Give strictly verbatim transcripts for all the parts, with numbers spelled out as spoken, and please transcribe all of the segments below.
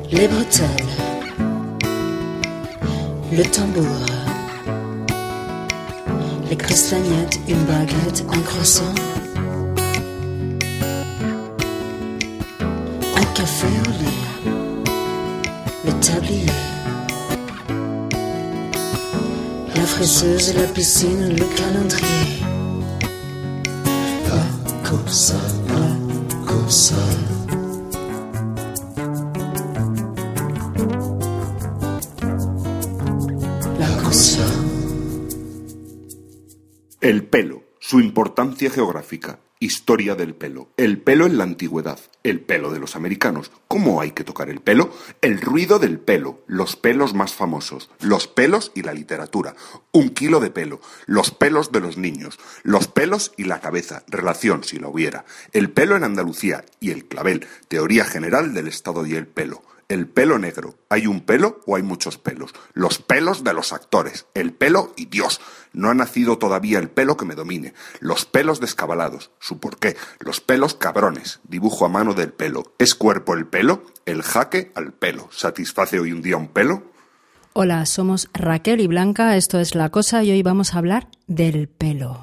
les bretelles, le tambour, les castagnettes, une baguette, un croissant, un café au lit, le tablier, la fraiseuse, la piscine, le calendrier. La cosa, la cosa. El pelo, su importancia geográfica, historia del pelo, el pelo en la antigüedad, el pelo de los americanos, cómo hay que tocar el pelo, el ruido del pelo, los pelos más famosos, los pelos y la literatura, un kilo de pelo, los pelos de los niños, los pelos y la cabeza, relación si la hubiera, el pelo en Andalucía y el clavel, teoría general del estado y el pelo. El pelo negro. ¿Hay un pelo o hay muchos pelos? Los pelos de los actores. El pelo y Dios. No ha nacido todavía el pelo que me domine. Los pelos descabalados. ¿Su porqué? Los pelos cabrones. Dibujo a mano del pelo. ¿Es cuerpo el pelo? El jaque al pelo. ¿Satisface hoy un día un pelo? Hola, somos Raquel y Blanca. Esto es La Cosa y hoy vamos a hablar del pelo.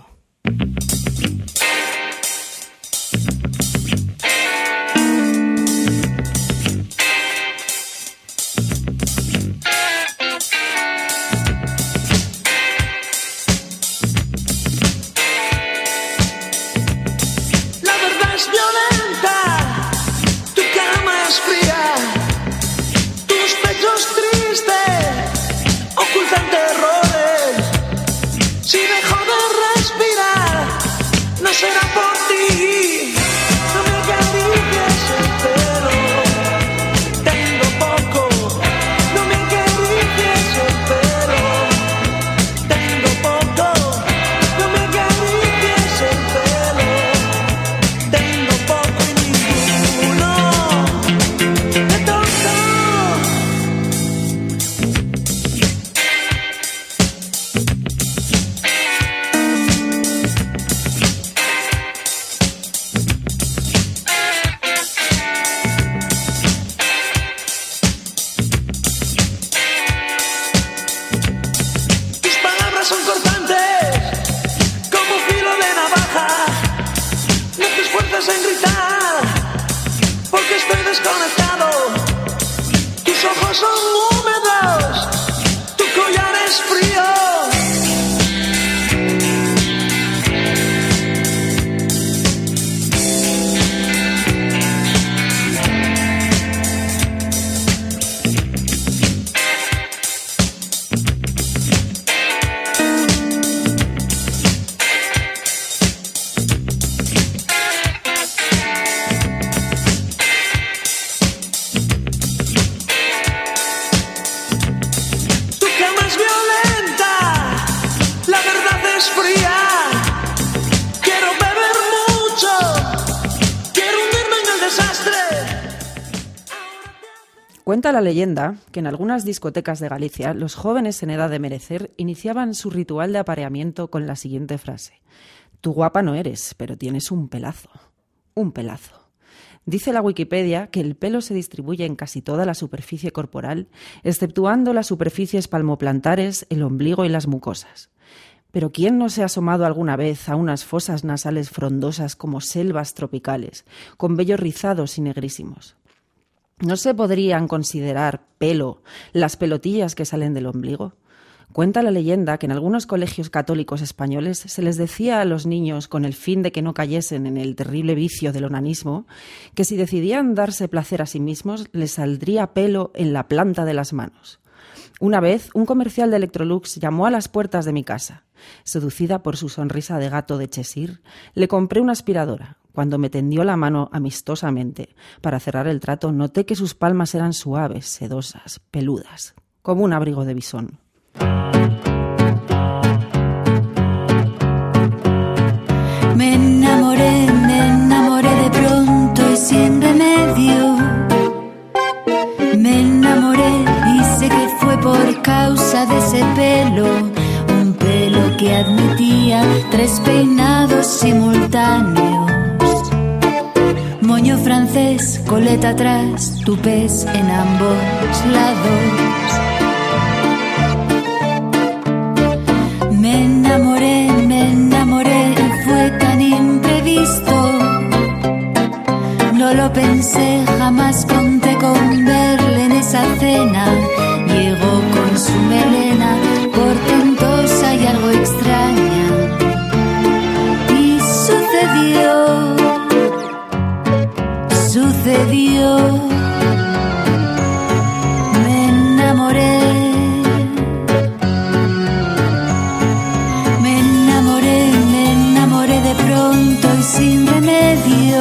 Cuenta la leyenda que en algunas discotecas de Galicia los jóvenes en edad de merecer iniciaban su ritual de apareamiento con la siguiente frase: tú guapa no eres, pero tienes un pelazo. Un pelazo. Dice la Wikipedia que el pelo se distribuye en casi toda la superficie corporal, exceptuando las superficies palmoplantares, el ombligo y las mucosas. Pero ¿quién no se ha asomado alguna vez a unas fosas nasales frondosas como selvas tropicales, con vellos rizados y negrísimos? ¿No se podrían considerar pelo las pelotillas que salen del ombligo? Cuenta la leyenda que en algunos colegios católicos españoles se les decía a los niños, con el fin de que no cayesen en el terrible vicio del onanismo, que si decidían darse placer a sí mismos, les saldría pelo en la planta de las manos. Una vez, un comercial de Electrolux llamó a las puertas de mi casa. Seducida por su sonrisa de gato de Cheshire, le compré una aspiradora. Cuando me tendió la mano amistosamente para cerrar el trato, noté que sus palmas eran suaves, sedosas, peludas, como un abrigo de bisón. Me enamoré, me enamoré de pronto y sin remedio. Me enamoré y sé que fue por causa de ese pelo, un pelo que admitía tres peinados simultáneos. Moño francés entonces, coleta atrás, tupés en ambos lados. Me enamoré, me enamoré y fue tan imprevisto. No lo pensé, jamás conté con verle en esa cena. Llegó con su melena portentosa y algo extraña. Y sucedió, sucedió. Me enamoré, me enamoré, me enamoré de pronto y sin remedio.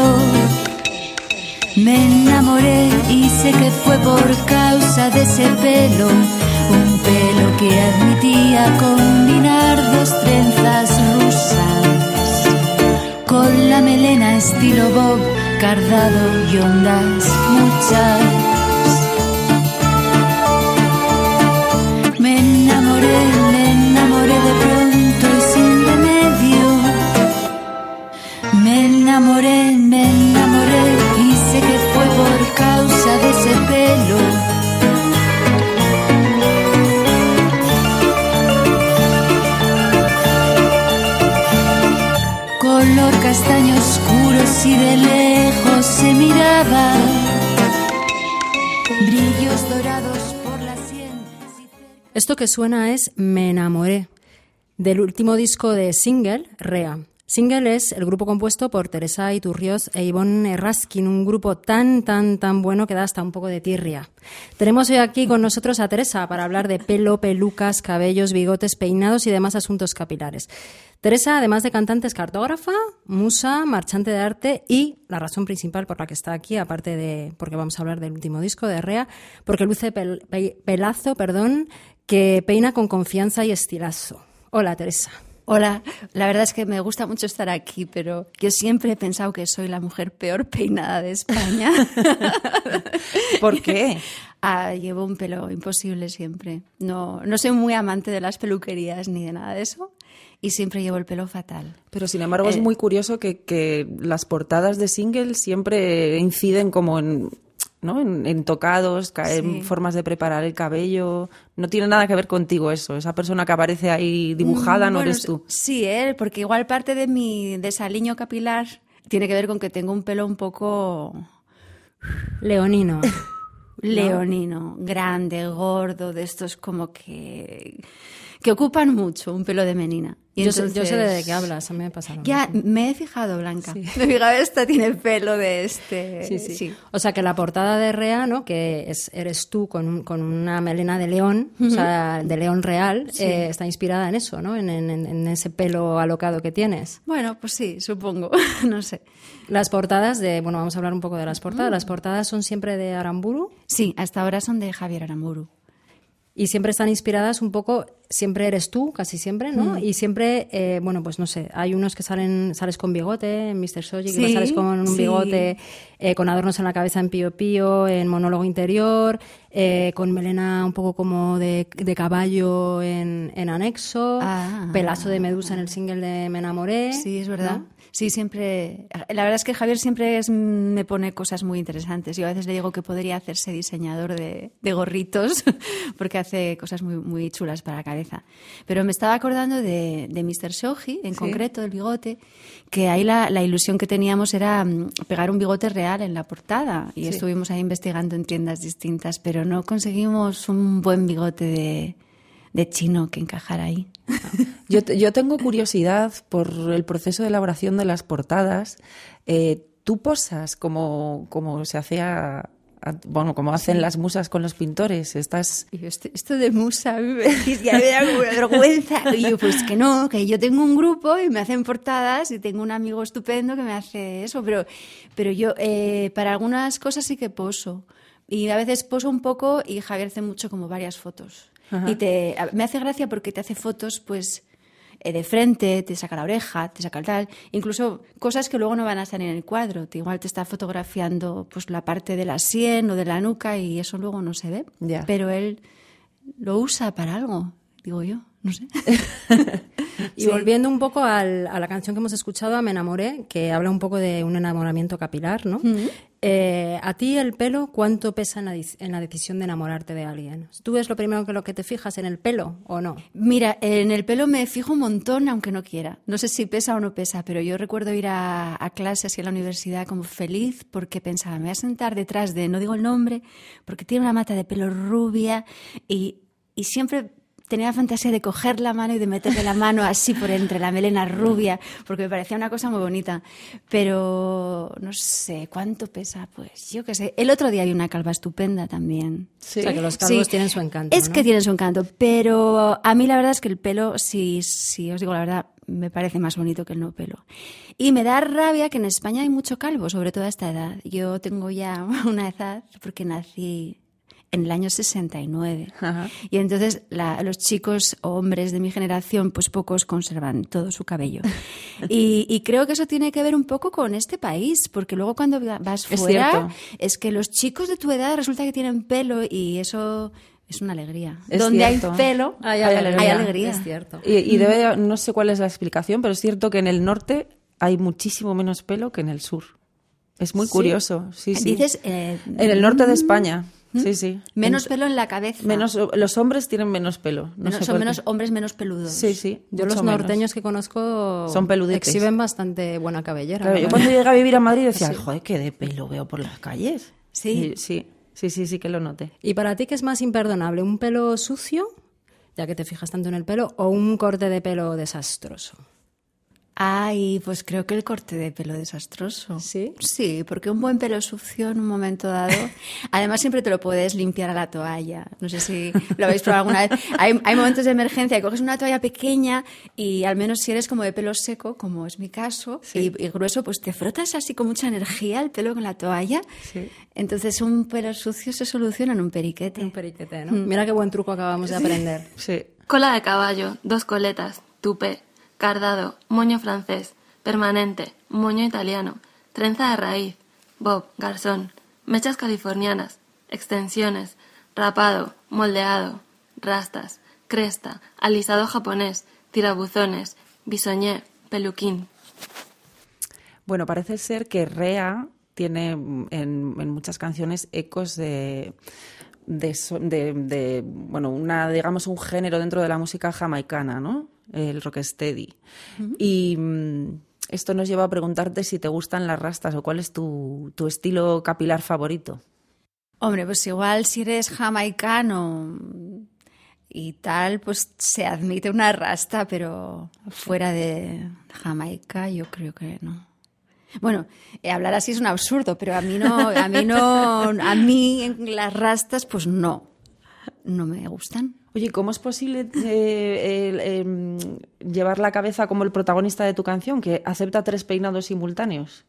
Me enamoré y sé que fue por causa de ese pelo, un pelo que admitía combinar dos trenzas rusas con la melena estilo bob, cardado y ondas muchas. Me enamoré, me enamoré de pronto y sin remedio. Me enamoré, me enamoré y sé que fue por causa de ese pelo. Color castaño oscuro, si de lejos se miraba, brillos dorados por la sien. Esto que suena es Me enamoré, del último disco de Single, Rea. Single es el grupo compuesto por Teresa Iturrioz e Ivonne Raskin, un grupo tan, tan, tan bueno que da hasta un poco de tirria. Tenemos hoy aquí con nosotros a Teresa para hablar de pelo, pelucas, cabellos, bigotes, peinados y demás asuntos capilares. Teresa, además de cantante, es cartógrafa, musa, marchante de arte y la razón principal por la que está aquí, aparte de porque vamos a hablar del último disco de Rea, porque luce pel, pe, pelazo, perdón, que peina con confianza y estilazo. Hola, Teresa. Hola, la verdad es que me gusta mucho estar aquí, pero yo siempre he pensado que soy la mujer peor peinada de España. ¿Por qué? Ah, llevo un pelo imposible siempre. No, no soy muy amante de las peluquerías ni de nada de eso y siempre llevo el pelo fatal. Pero sin embargo eh, es muy curioso que, que las portadas de Single siempre inciden como en... ¿no? En, en tocados, en sí. formas de preparar el cabello. No tiene nada que ver contigo eso. Esa persona que aparece ahí dibujada mm, no bueno, eres tú. Sí, ¿eh? Porque igual parte de mi desaliño capilar tiene que ver con que tengo un pelo un poco... leonino. Leonino, ¿no? Grande, gordo, de estos como que... que ocupan mucho un pelo de menina. Y yo, entonces, sé, yo sé de qué hablas, a mí me pasa lo Ya, mismo. me he fijado, Blanca. Sí. Me he fijado, esta tiene pelo de este... Sí, sí, sí. O sea, que la portada de Rea, ¿no? Que es, eres tú con, un, con una melena de león, uh-huh. o sea, de león real, sí. eh, está inspirada en eso, ¿no? En, en, en ese pelo alocado que tienes. Bueno, pues sí, supongo. No sé. Las portadas de... Bueno, vamos a hablar un poco de las portadas. Uh-huh. ¿Las portadas son siempre de Aramburu? Sí, hasta ahora son de Javier Aramburu. Y siempre están inspiradas un poco, siempre eres tú, casi siempre, ¿no? Mm. Y siempre, eh, bueno, pues no sé, hay unos que salen, sales con bigote, en mister Soji, que sí, sales con un sí. bigote, eh, con adornos en la cabeza en Pío Pío, en Monólogo Interior, eh, con melena un poco como de, de caballo en, en Anexo, ah, pelazo de Medusa en el single de Me enamoré. Sí, es verdad. ¿no? Sí, siempre... La verdad es que Javier siempre es, me pone cosas muy interesantes. Yo a veces le digo que podría hacerse diseñador de, de gorritos porque hace cosas muy, muy chulas para la cabeza. Pero me estaba acordando de, de mister Shoji, en ¿sí? concreto, del bigote, que ahí la, la ilusión que teníamos era pegar un bigote real en la portada. Y sí. estuvimos ahí investigando en tiendas distintas, pero no conseguimos un buen bigote de, de chino que encajara ahí. Yo, yo tengo curiosidad por el proceso de elaboración de las portadas. Eh, ¿Tú posas como, como se hacía, bueno, como hacen sí. las musas con los pintores? Estás... Y yo, esto, esto de musa, a mí me decís, ya me da como vergüenza. Y yo, pues que no, que yo tengo un grupo y me hacen portadas y tengo un amigo estupendo que me hace eso. Pero, pero yo, eh, para algunas cosas sí que poso. Y a veces poso un poco y Javier hace mucho como varias fotos. Ajá. Y te, me hace gracia porque te hace fotos pues eh, de frente, te saca la oreja, te saca el tal, incluso cosas que luego no van a estar en el cuadro. Te, igual te está fotografiando pues la parte de la sien o de la nuca y eso luego no se ve. Ya. Pero él lo usa para algo, digo yo, no sé. Y sí. volviendo un poco al, a la canción que hemos escuchado, a Me enamoré, que habla un poco de un enamoramiento capilar, ¿no? Uh-huh. Eh, ¿A ti el pelo cuánto pesa en la, en la decisión de enamorarte de alguien? ¿Tú es lo primero que lo que te fijas en el pelo o no? Mira, en el pelo me fijo un montón, aunque no quiera. No sé si pesa o no pesa, pero yo recuerdo ir a, a clases y a la universidad como feliz porque pensaba, me voy a sentar detrás de, no digo el nombre, porque tiene una mata de pelo rubia y, y siempre... tenía la fantasía de coger la mano y de meterle la mano así por entre la melena rubia, porque me parecía una cosa muy bonita. Pero no sé, ¿cuánto pesa? Pues yo qué sé. El otro día vi una calva estupenda también. Sí. O sea, que los calvos sí. tienen su encanto, Es ¿no? que tienen su encanto, pero a mí la verdad es que el pelo, si, si os digo la verdad, me parece más bonito que el no pelo. Y me da rabia que en España hay mucho calvo, sobre todo a esta edad. Yo tengo ya una edad, porque nací... en el año sesenta y nueve. Ajá. Y entonces la, los chicos o hombres de mi generación, pues pocos conservan todo su cabello. y, y creo que eso tiene que ver un poco con este país, porque luego cuando vas es fuera, cierto. es que los chicos de tu edad resulta que tienen pelo y eso... es una alegría. Es Donde cierto. hay pelo, hay, hay, alegría. hay alegría. Es cierto. Y, y debe, no sé cuál es la explicación, pero es cierto que en el norte hay muchísimo menos pelo que en el sur. Es muy ¿Sí? curioso. Sí, sí. Dices... Eh, en el norte de España. Sí, sí. Menos en, pelo en la cabeza. Menos, los hombres tienen menos pelo. No menos, sé son menos hombres menos peludos. Sí, sí. Yo los norteños menos. que conozco son peludetes. Exhiben bastante buena cabellera. Claro, yo cuando llegué a vivir a Madrid decía, sí. joder, qué de pelo veo por las calles. Sí. Y, sí, sí, sí, sí que lo noté. ¿Y para ti qué es más imperdonable? ¿Un pelo sucio, ya que te fijas tanto en el pelo, o un corte de pelo desastroso? Ay, pues creo que el corte de pelo desastroso. ¿Sí? Sí, porque un buen pelo sucio en un momento dado... Además, siempre te lo puedes limpiar a la toalla. No sé si lo habéis probado alguna vez. Hay, hay momentos de emergencia y coges una toalla pequeña y al menos si eres como de pelo seco, como es mi caso, sí. y, y grueso, pues te frotas así con mucha energía el pelo con la toalla. Sí. Entonces un pelo sucio se soluciona en un periquete. Un periquete, ¿no? Mm. Mira qué buen truco acabamos de aprender. Sí. Cola de caballo, dos coletas, tupé. Cardado, moño francés, permanente, moño italiano, trenza de raíz, bob, garzón, mechas californianas, extensiones, rapado, moldeado, rastas, cresta, alisado japonés, tirabuzones, bisoñé, peluquín. Bueno, parece ser que Rea tiene en, en muchas canciones ecos de... De, de, de, bueno, una, digamos, un género dentro de la música jamaicana, ¿no? El rocksteady. Uh-huh. Y mmm, esto nos lleva a preguntarte si te gustan las rastas o cuál es tu, tu estilo capilar favorito. Hombre, pues igual si eres jamaicano y tal, pues se admite una rasta, pero fuera de Jamaica yo creo que no. Bueno, eh, hablar así es un absurdo, pero a mí no, a mí no, a mí en las rastas, pues no, no me gustan. Oye, ¿cómo es posible eh, eh, eh, llevar la cabeza como el protagonista de tu canción, que acepta tres peinados simultáneos?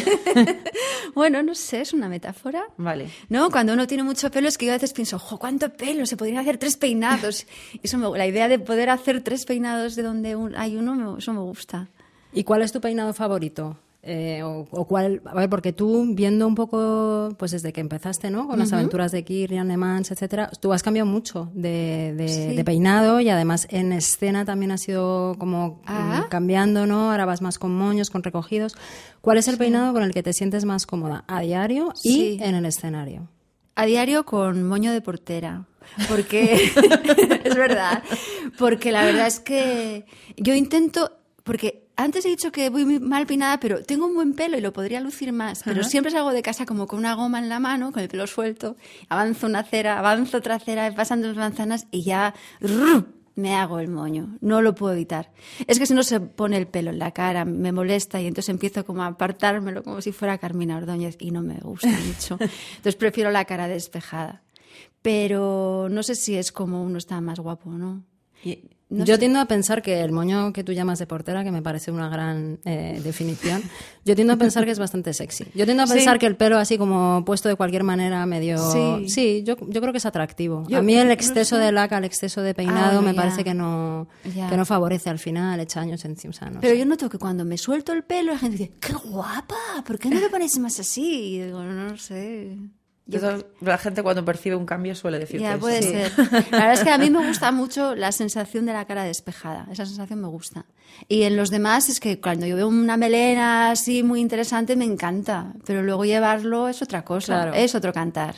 Bueno, no sé, es una metáfora. Vale. No, cuando uno tiene mucho pelo es que yo a veces pienso, ¡jo, cuánto pelo! Se podrían hacer tres peinados. Eso me, la idea de poder hacer tres peinados de donde un, hay uno, eso me gusta. ¿Y cuál es tu peinado favorito? Eh, o, o cuál, a ver, porque tú viendo un poco, pues desde que empezaste, ¿no? Con uh-huh. las aventuras de Kirian, Le Mans, etcétera, tú has cambiado mucho de, de, sí. de peinado y además en escena también has ido como ah. cambiando, ¿no? Ahora vas más con moños, con recogidos. ¿Cuál es el sí. peinado con el que te sientes más cómoda a diario y sí. en el escenario? A diario con moño de portera. Porque, es verdad, porque la verdad es que yo intento, porque antes he dicho que voy muy mal peinada, pero tengo un buen pelo y lo podría lucir más. Pero Ajá. siempre salgo de casa como con una goma en la mano, con el pelo suelto. Avanzo una acera, avanzo otra acera, pasan dos manzanas y ya rrr, me hago el moño. No lo puedo evitar. Es que si no se pone el pelo en la cara, me molesta y entonces empiezo como a apartármelo como si fuera Carmina Ordóñez y no me gusta mucho. Entonces prefiero la cara despejada. Pero no sé si es como uno está más guapo, ¿no? Y... No yo sé. tiendo a pensar que el moño que tú llamas de portera, que me parece una gran eh, definición, yo tiendo a pensar que es bastante sexy. Yo tiendo a pensar sí. que el pelo así como puesto de cualquier manera medio... Sí, sí yo, yo creo que es atractivo. Yo, a mí el exceso no sé. de laca, el exceso de peinado ah, me ya. parece que no, que no favorece al final, echa años encima. O sea, no Pero sé. yo noto que cuando me suelto el pelo la gente dice, ¡qué guapa! ¿Por qué no lo pones más así? Y digo, no, no sé... Eso, la gente cuando percibe un cambio suele decirte Ya, eso. puede Sí. ser. La verdad es que a mí me gusta mucho la sensación de la cara despejada. Esa sensación me gusta. Y en los demás es que cuando yo veo una melena así muy interesante me encanta. Pero luego llevarlo es otra cosa. Claro. Es otro cantar.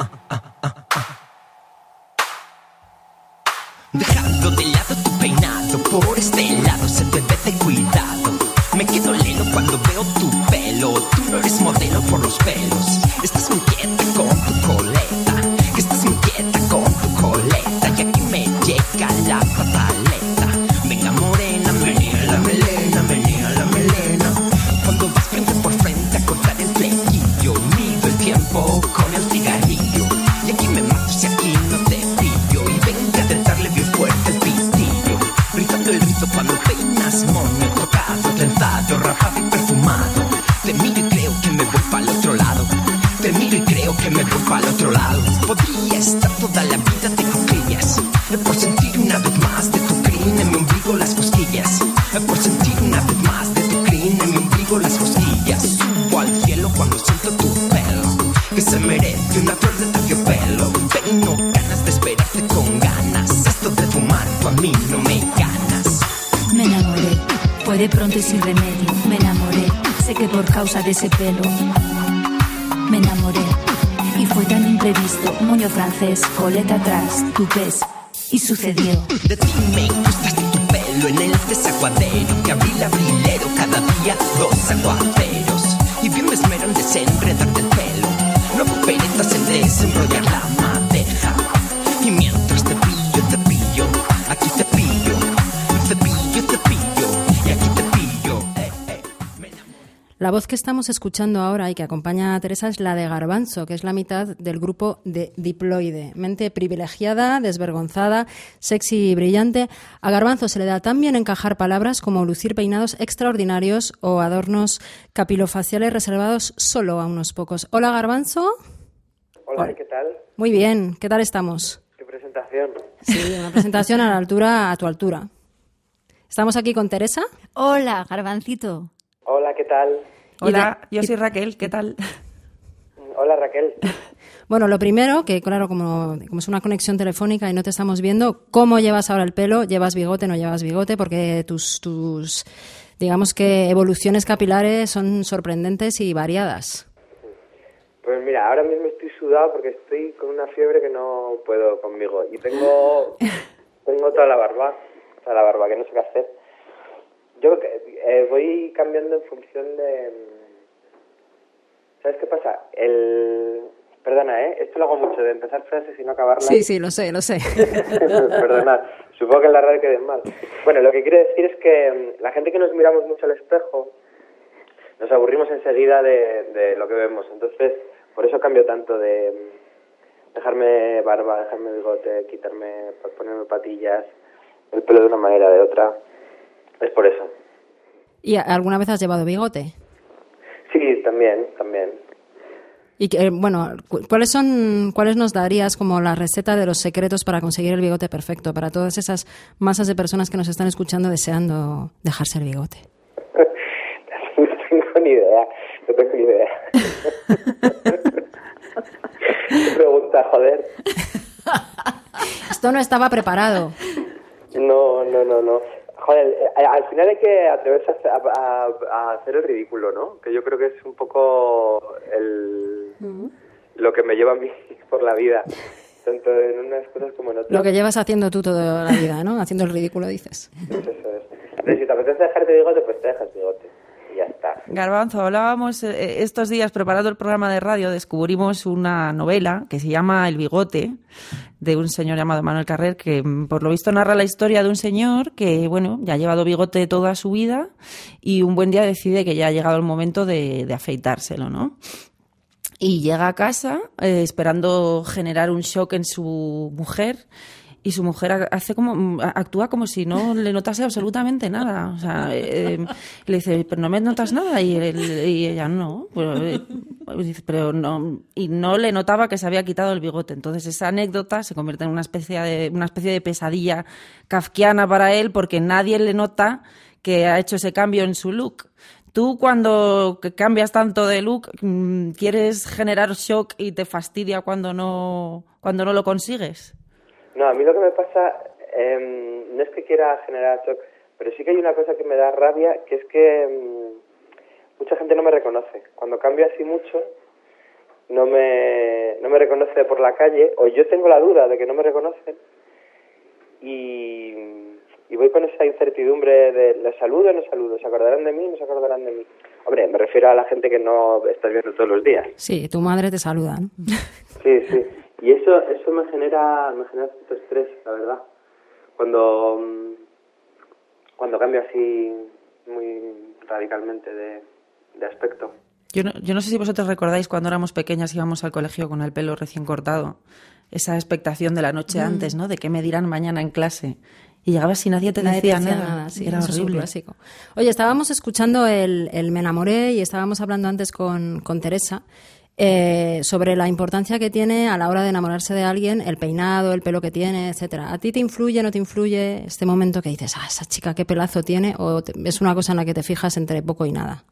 Dejando de lado tu peinado, por este lado se te ve de cuidado. Me quedo lelo cuando veo tu pelo. Tú no eres modelo por los pelos. Estás muy quieta con tu coleta, que estás muy quieta con tu coleta. Y aquí me llega la pataleta. Venga morena, menea la melena, menea la melena. Cuando vas frente por frente a cortar el flequillo, mido el tiempo con el cigarrillo. Y aquí me mato si aquí no te pillo. Y venga de darle bien fuerte el pistillo, gritando el grito cuando peinas moño tocado, trenzado, rapado y perfumado. Te miro y creo que me voy para el otro lado. Te miro y creo que me voy para el otro lado. Podría estar toda la vida de cosquillas, por sentir una vez más de tu crin en mi ombligo las cosquillas. Por sentir una vez más de tu crin en mi ombligo las cosquillas. Subo al cielo cuando siento tu pelo, que se merece una flor de terciopelo. Tengo ganas de esperarte con ganas. Esto de fumar tú a mí no me ganas. Me enamoré, fue de pronto y sin remedio. Me enamoré, sé que por causa de ese pelo. Me enamoré, y fue tan imprevisto. Moño francés, coleta atrás, tupés, y sucedió. De ti me gustas de tu pelo en el desaguadero, que abril abrilero, cada día dos aguaceros. Y bien me esmero en desenredarte el pelo, no hago peretas en desenrollar la madeja. Y mientras te pillo, te pillo, aquí te pillo, te pillo, te pillo, y aquí te pillo. Eh, eh, me enamoré. La voz que estamos escuchando ahora y que acompaña a Teresa es la de Garbanzo, que es la mitad del grupo de Diploide. Mente privilegiada, desvergonzada, sexy y brillante. A Garbanzo se le da tan bien encajar palabras como lucir peinados extraordinarios o adornos capilofaciales reservados solo a unos pocos. Hola, Garbanzo. Hola, Hola. ¿qué tal? Muy bien, ¿qué tal estamos? ¿Qué presentación? Sí, una presentación a la altura, a tu altura. Estamos aquí con Teresa. Hola, Garbancito. Hola, ¿qué tal? Hola, yo soy Raquel, ¿qué tal? Hola, Raquel. Bueno, lo primero, que claro, como, como es una conexión telefónica y no te estamos viendo, ¿cómo llevas ahora el pelo? ¿Llevas bigote, no llevas bigote? Porque tus, tus digamos que evoluciones capilares son sorprendentes y variadas. Pues mira, ahora mismo estoy sudado porque estoy con una fiebre que no puedo conmigo. Y tengo tengo toda la barba, toda la barba, que no sé qué hacer. Yo eh, voy cambiando en función de... ¿Sabes qué pasa? El... Perdona, ¿eh? Esto lo hago mucho, de empezar frases y no acabarlas. Sí, sí, lo sé, lo sé. Perdona, supongo que en la radio quede mal. Bueno, lo que quiero decir es que la gente que nos miramos mucho al espejo nos aburrimos enseguida de, de lo que vemos. Entonces, por eso cambio tanto de dejarme barba, dejarme bigote, quitarme, ponerme patillas, el pelo de una manera o de otra. Es por eso. ¿Y alguna vez has llevado bigote? Sí, también, también. Y que, eh, bueno, cu- ¿cuáles son, cuáles nos darías como la receta de los secretos para conseguir el bigote perfecto para todas esas masas de personas que nos están escuchando deseando dejarse el bigote? No tengo ni idea, no tengo ni idea. ¿Qué pregunta, joder? Esto no estaba preparado. No, no, no, no. Joder, eh, al final hay que atreverse a, a, a hacer el ridículo, ¿no? Que yo creo que es un poco el lo que me lleva a mí por la vida, tanto en unas cosas como en otras. Lo que llevas haciendo tú toda la vida, ¿no? Haciendo el ridículo, dices. Eso es. Pero si te apetece dejarte bigote, pues te dejas bigote. Y ya está. Garbanzo, hablábamos eh, estos días preparando el programa de radio, descubrimos una novela que se llama El bigote, de un señor llamado Manuel Carrer, que por lo visto narra la historia de un señor que, bueno, ya ha llevado bigote toda su vida y un buen día decide que ya ha llegado el momento de, de afeitárselo, ¿no? Y llega a casa eh, esperando generar un shock en su mujer. Y su mujer hace como actúa como si no le notase absolutamente nada. O sea, eh, le dice, pero no me notas nada. Y, él, y ella, no. Pero, eh, dice, pero no. Y no le notaba que se había quitado el bigote. Entonces esa anécdota se convierte en una especie de, una especie de pesadilla kafkiana para él porque nadie le nota que ha hecho ese cambio en su look. Tú cuando cambias tanto de look, ¿quieres generar shock y te fastidia cuando no, cuando no lo consigues? No, a mí lo que me pasa eh, no es que quiera generar shock, pero sí que hay una cosa que me da rabia, que es que eh, mucha gente no me reconoce. Cuando cambio así mucho, no me, no me reconoce por la calle, o yo tengo la duda de que no me reconocen, y... Y voy con esa incertidumbre de, ¿les saludo o no saludo? ¿Se acordarán de mí o no se acordarán de mí? Hombre, me refiero a la gente que no estás viendo todos los días. Sí, tu madre te saluda, ¿no? Sí, sí. Y eso eso me genera me genera cierto estrés, la verdad. Cuando, cuando cambio así muy radicalmente de, de aspecto. Yo no, yo no sé si vosotros recordáis cuando éramos pequeñas íbamos al colegio con el pelo recién cortado. Esa expectación de la noche mm. antes, ¿no? De qué me dirán mañana en clase. Y llegabas y nadie te nadie decía, te decía nada. nada sí, Era eso horrible. Es un clásico. Oye, estábamos escuchando el, el Me enamoré y estábamos hablando antes con, con Teresa eh, sobre la importancia que tiene a la hora de enamorarse de alguien el peinado, el pelo que tiene, etcétera. ¿A ti te influye, no te influye este momento que dices, ah, esa chica qué pelazo tiene? ¿O te, es una cosa en la que te fijas entre poco y nada?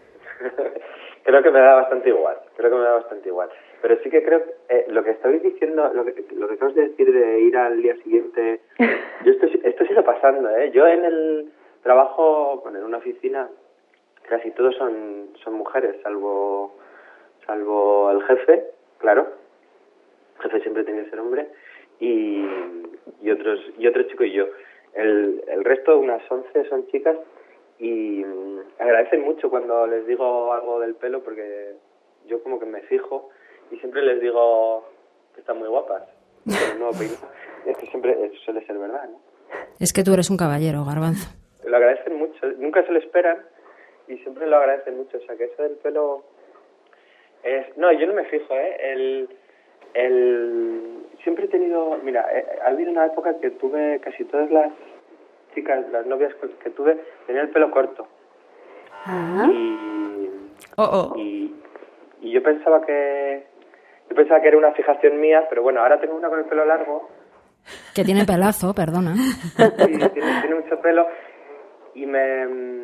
Creo que me da bastante igual. Creo que me da bastante igual. Pero sí que creo que eh, lo que estabais diciendo, lo que, lo que acabas de decir de ir al día siguiente, yo esto, esto sigue pasando, ¿eh? Yo en el trabajo, bueno, en una oficina, casi todos son son mujeres, salvo salvo el jefe, claro. El jefe siempre tiene que ser hombre, y, y otros y otro chico y yo. El, el resto, unas once, son chicas, y um, agradecen mucho cuando les digo algo del pelo, porque yo como que me fijo. Y siempre les digo que están muy guapas. Pero no opino. Es que siempre suele ser verdad, ¿no? Es que tú eres un caballero, Garbanzo. Lo agradecen mucho. Nunca se lo esperan y siempre lo agradecen mucho. O sea, que eso del pelo es... No, yo no me fijo, ¿eh? El... el... Siempre he tenido... Mira, eh, ha habido una época que tuve casi todas las chicas, las novias que tuve, tenían el pelo corto. Ah. Y... Oh, oh. Y, y yo pensaba que... Yo pensaba que era una fijación mía, pero bueno, ahora tengo una con el pelo largo. Que tiene pelazo, perdona. Sí, tiene, tiene mucho pelo y me,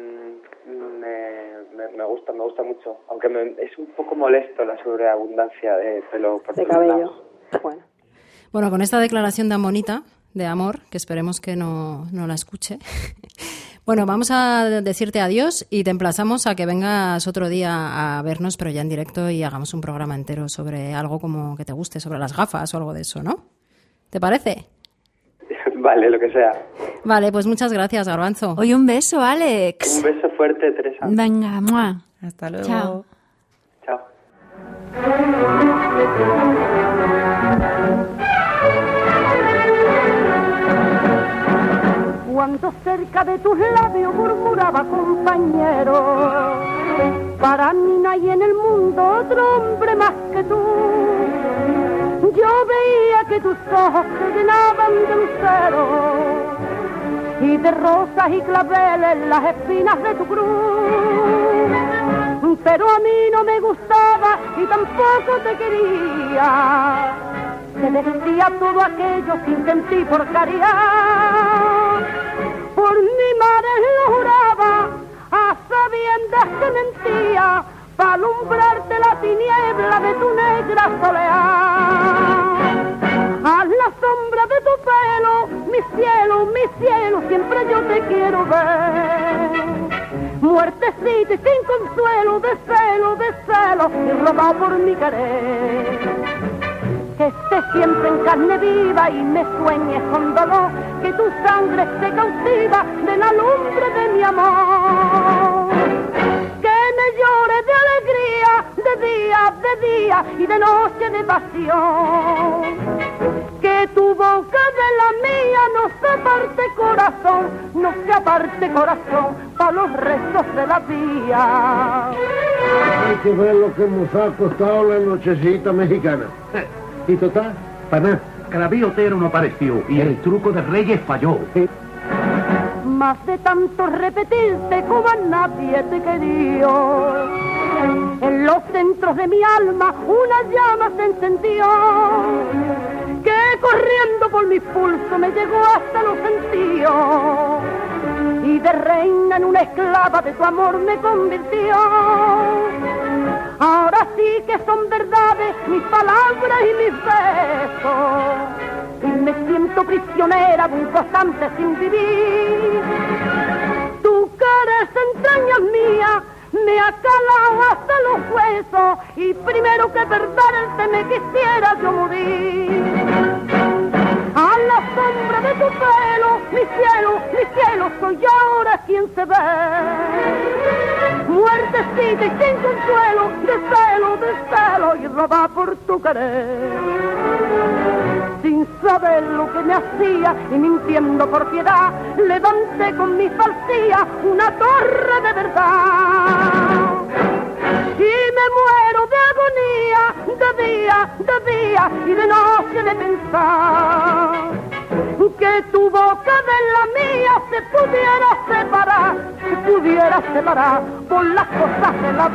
me, me, me gusta, me gusta mucho. Aunque me, es un poco molesto la sobreabundancia de pelo por de todos cabello. lados. Bueno. Bueno, con esta declaración tan bonita de amor, que esperemos que no, no la escuche. Bueno, vamos a decirte adiós y te emplazamos a que vengas otro día a vernos, pero ya en directo, y hagamos un programa entero sobre algo como que te guste, sobre las gafas o algo de eso, ¿no? ¿Te parece? Vale, lo que sea. Vale, pues muchas gracias, Garbanzo. Oye, un beso, Alex. Un beso fuerte, Teresa. Venga, ¡mua! Hasta luego. Chao. Chao. Cuando cerca de tus labios murmuraba compañero, para mí no hay en el mundo otro hombre más que tú. Yo veía que tus ojos se llenaban de lucero y de rosas y claveles las espinas de tu cruz. Pero a mí no me gustaba y tampoco te quería. Se decía todo aquello sin sentir porcaría. Por mi madre lo juraba, a sabiendas que mentía, para alumbrarte la tiniebla de tu negra soleá. A la sombra de tu pelo, mi cielo, mi cielo, siempre yo te quiero ver. Muertecita y sin consuelo, de celo, de celo, y robado por mi querer. Que estés siempre en carne viva y me sueñes con dolor, que tu sangre esté cautiva de la lumbre de mi amor. Que me llore de alegría, de día, de día y de noche de pasión. Que tu boca de la mía no se aparte corazón, no se aparte corazón, pa' los restos de la vía. Hay que ver lo que nos ha costado la nochecita mexicana. Y total, para nada. Caraví Otero no apareció y el truco de Reyes falló. Más de tanto repetirte como a nadie te querió, en los centros de mi alma una llama se encendió, que corriendo por mi pulso me llegó hasta los sentidos. y de reina en una esclava de tu amor me convirtió. Ahora sí que son verdades mis palabras y mis besos, y me siento prisionera de un constante sin vivir. Tu cara es entrañas mía, me ha calado hasta los huesos, y primero que perderte me quisiera yo morir. A la sombra de tu pelo, mi cielo, mi cielo, soy ahora quien se ve. Muertecita y sin consuelo, de celo, de celo, y roba por tu querer. Sin saber lo que me hacía y mintiendo por piedad, levanté con mi falsía una torre de verdad. Y me muero de agonía, de día, de día y de noche de pensar que tu boca de la mía se pudiera separar, se pudiera separar por las cosas de la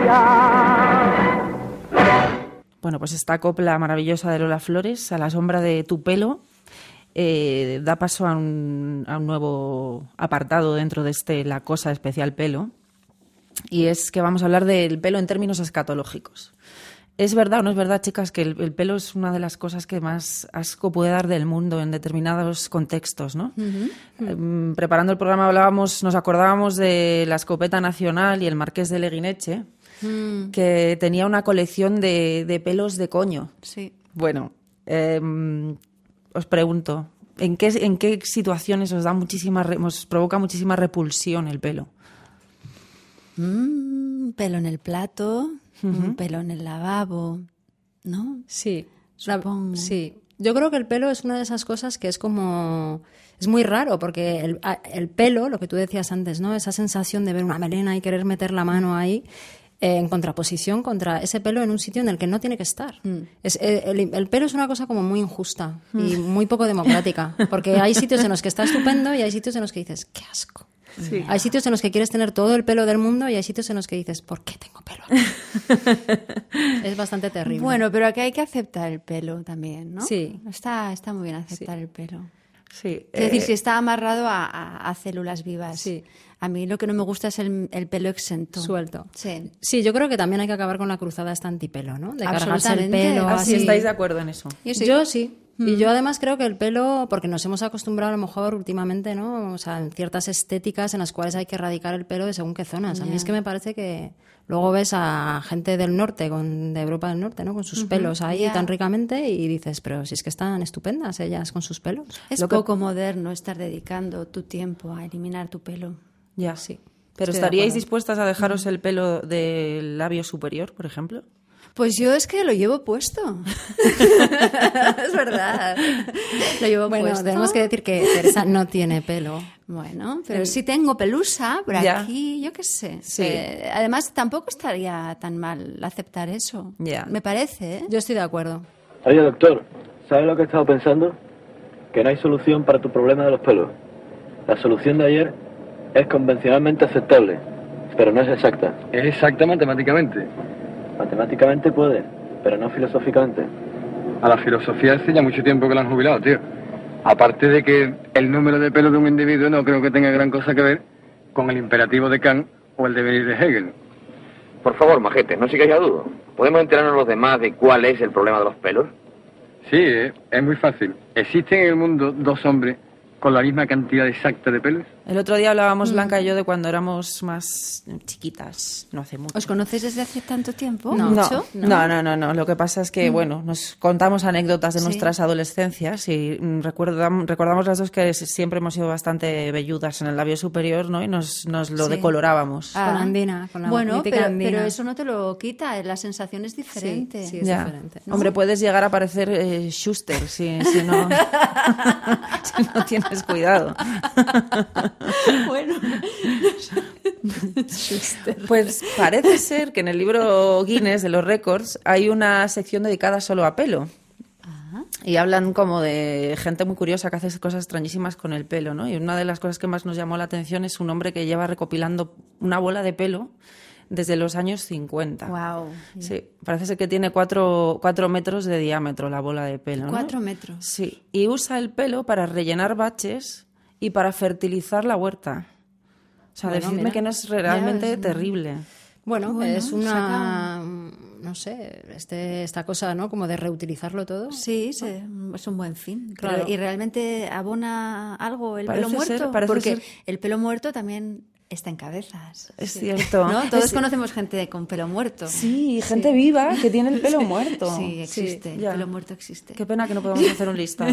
vida. Bueno, pues esta copla maravillosa de Lola Flores, A la sombra de tu pelo, eh, da paso a un, a un nuevo apartado dentro de este La cosa especial pelo, y es que vamos a hablar del pelo en términos escatológicos. ¿Es verdad o no es verdad, chicas, que el, el pelo es una de las cosas que más asco puede dar del mundo en determinados contextos, ¿no? Uh-huh. Eh, preparando el programa hablábamos, nos acordábamos de la escopeta nacional y el marqués de Leguineche, mm. que tenía una colección de, de pelos de coño. Sí. Bueno, eh, os pregunto, ¿en qué, en qué situaciones os da muchísima, os provoca muchísima repulsión el pelo? Mm, pelo en el plato, uh-huh. un pelo en el lavabo, ¿no? Sí, supongo. Sí. Yo creo que el pelo es una de esas cosas que es como... Es muy raro porque el, el pelo, lo que tú decías antes, ¿no? Esa sensación de ver una melena y querer meter la mano ahí, eh, en contraposición contra ese pelo en un sitio en el que no tiene que estar. Mm. Es, el, el pelo es una cosa como muy injusta mm. y muy poco democrática, porque hay sitios en los que está estupendo y hay sitios en los que dices, qué asco. Sí. Hay sitios en los que quieres tener todo el pelo del mundo y hay sitios en los que dices, ¿por qué tengo pelo aquí? Es bastante terrible. Bueno, pero aquí hay que aceptar el pelo también, ¿no? Sí. Está, está muy bien aceptar sí. el pelo. Sí. Es eh... decir, si está amarrado a, a, a células vivas. Sí. A mí lo que no me gusta es el, el pelo exento. Suelto. Sí. Sí, yo creo que también hay que acabar con la cruzada esta antipelo, ¿no? De cargarse el pelo. Ah, así. ¿Sí estáis de acuerdo en eso? Yo sí. Yo sí. Y yo además creo que el pelo, porque nos hemos acostumbrado a lo mejor últimamente, ¿no? O sea, en ciertas estéticas en las cuales hay que erradicar el pelo de según qué zonas. Yeah. A mí es que me parece que luego ves a gente del norte, con, de Europa del Norte, ¿no? Con sus uh-huh. pelos ahí yeah. tan ricamente y dices, pero si es que están estupendas ellas con sus pelos. Es lo poco que... moderno estar dedicando tu tiempo a eliminar tu pelo. Ya, sí. ¿Pero Estoy estaríais de dispuestas a dejaros uh-huh. el pelo del labio superior, por ejemplo? Pues yo es que lo llevo puesto. Es verdad. Lo llevo bueno, puesto. Tenemos que decir que Teresa no tiene pelo. Bueno, pero sí tengo pelusa por ya. aquí, yo qué sé. Sí. Eh, además, tampoco estaría tan mal aceptar eso. Ya. Me parece, ¿eh? Yo estoy de acuerdo. Oye, doctor, ¿sabes lo que he estado pensando? Que no hay solución para tu problema de los pelos. La solución de ayer es convencionalmente aceptable, pero no es exacta. Es exacta matemáticamente. Matemáticamente puede, pero no filosóficamente. A la filosofía hace ya mucho tiempo que la han jubilado, tío. Aparte de que el número de pelos de un individuo no creo que tenga gran cosa que ver con el imperativo de Kant o el devenir de Hegel. Por favor, majete, no sigáis a dudo. ¿Podemos enterarnos los demás de cuál es el problema de los pelos? Sí, eh, es muy fácil. ¿Existen en el mundo dos hombres con la misma cantidad exacta de pelos? El otro día hablábamos, mm. Blanca y yo, de cuando éramos más chiquitas, no hace mucho. ¿Os conocéis desde hace tanto tiempo? No, ¿Mucho? No, no, no, no, no. Lo que pasa es que, mm. bueno, nos contamos anécdotas de sí. nuestras adolescencias y recordamos, recordamos las dos que siempre hemos sido bastante velludas en el labio superior, ¿no? Y nos, nos lo sí. decolorábamos. Ah. Con andina, con la Bueno, pero, andina. pero eso no te lo quita, la sensación es diferente. Sí, sí es ya. diferente. ¿No? Hombre, puedes llegar a parecer eh, Schuster si, si, no, si no tienes cuidado. Bueno. Pues parece ser que en el libro Guinness de los récords hay una sección dedicada solo a pelo. Ajá. Y hablan como de gente muy curiosa que hace cosas extrañísimas con el pelo, ¿no? Y una de las cosas que más nos llamó la atención es un hombre que lleva recopilando una bola de pelo desde los años cincuenta. Wow. Sí, parece ser que tiene cuatro, cuatro metros de diámetro la bola de pelo, ¿no? Cuatro metros. Sí, y usa el pelo para rellenar baches y para fertilizar la huerta. sea, Bueno, decidme mira. que no es realmente Ya, terrible. Bueno, Bueno, es una, saca- no sé, este, esta cosa, ¿no? Como de reutilizarlo todo. Sí, se- es un buen fin. Claro. Pero- ¿y realmente abona algo el Parece pelo muerto? ser- parece Porque ser- el pelo muerto también está en cabezas. Es Sí. cierto. ¿No? Todos Es- conocemos gente con pelo muerto. Sí, gente viva que tiene el pelo muerto. Sí, existe. ya. El pelo muerto existe. Qué pena que no podamos hacer un listado.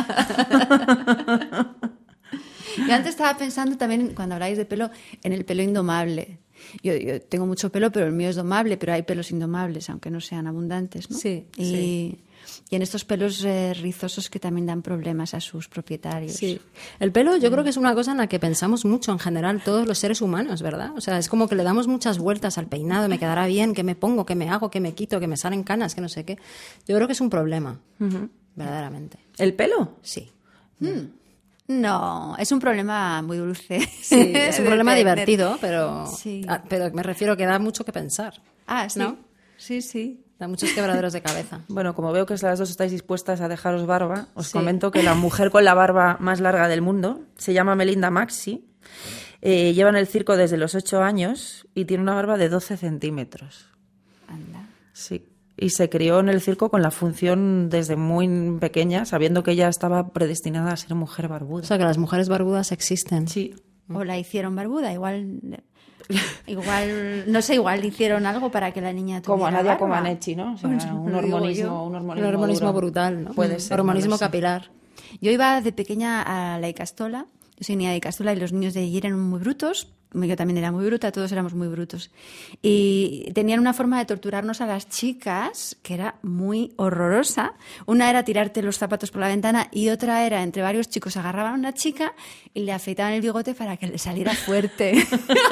Yo antes estaba pensando también, cuando habláis de pelo, en el pelo indomable. Yo, yo tengo mucho pelo, pero el mío es domable, pero hay pelos indomables, aunque no sean abundantes, ¿no? Sí, y, sí. y en estos pelos eh, rizosos que también dan problemas a sus propietarios. Sí. El pelo yo creo que es una cosa en la que pensamos mucho en general todos los seres humanos, ¿verdad? O sea, es como que le damos muchas vueltas al peinado, me quedará bien, qué me pongo, qué me hago, qué me quito, que me salen canas, que no sé qué. Yo creo que es un problema, Ujú. verdaderamente. ¿El pelo? Sí. No, es un problema muy dulce. Sí, es un problema De- de- divertido, pero, Sí. ah, pero me refiero que da mucho que pensar. Ah, sí. ¿No? Sí, sí. Da muchos quebraderos de cabeza. Bueno, como veo que las dos estáis dispuestas a dejaros barba, os Sí. comento que la mujer con la barba más larga del mundo se llama Melinda Maxi. Eh, lleva en el circo desde los ocho años y tiene una barba de doce centímetros. Anda. Sí. Y se crió en el circo con la función desde muy pequeña, sabiendo que ella estaba predestinada a ser mujer barbuda. O sea, que las mujeres barbudas existen. Sí. O la hicieron barbuda, igual... Igual, no sé, igual hicieron algo para que la niña tuviera Como a Nadia barba. Comaneci, ¿no? O sea, Pues, un lo digo hormonismo, yo. un hormonismo, Un hormonismo duro. brutal, ¿no? Puede ser. Hormonismo no lo sé. capilar. Yo iba de pequeña a la Icastola, yo soy niña de Icastola y los niños de allí eran muy brutos, yo también era muy bruta, todos éramos muy brutos. Y tenían una forma de torturarnos a las chicas que era muy horrorosa. Una era tirarte los zapatos por la ventana y otra era, entre varios chicos, agarraban a una chica y le afeitaban el bigote para que le saliera fuerte.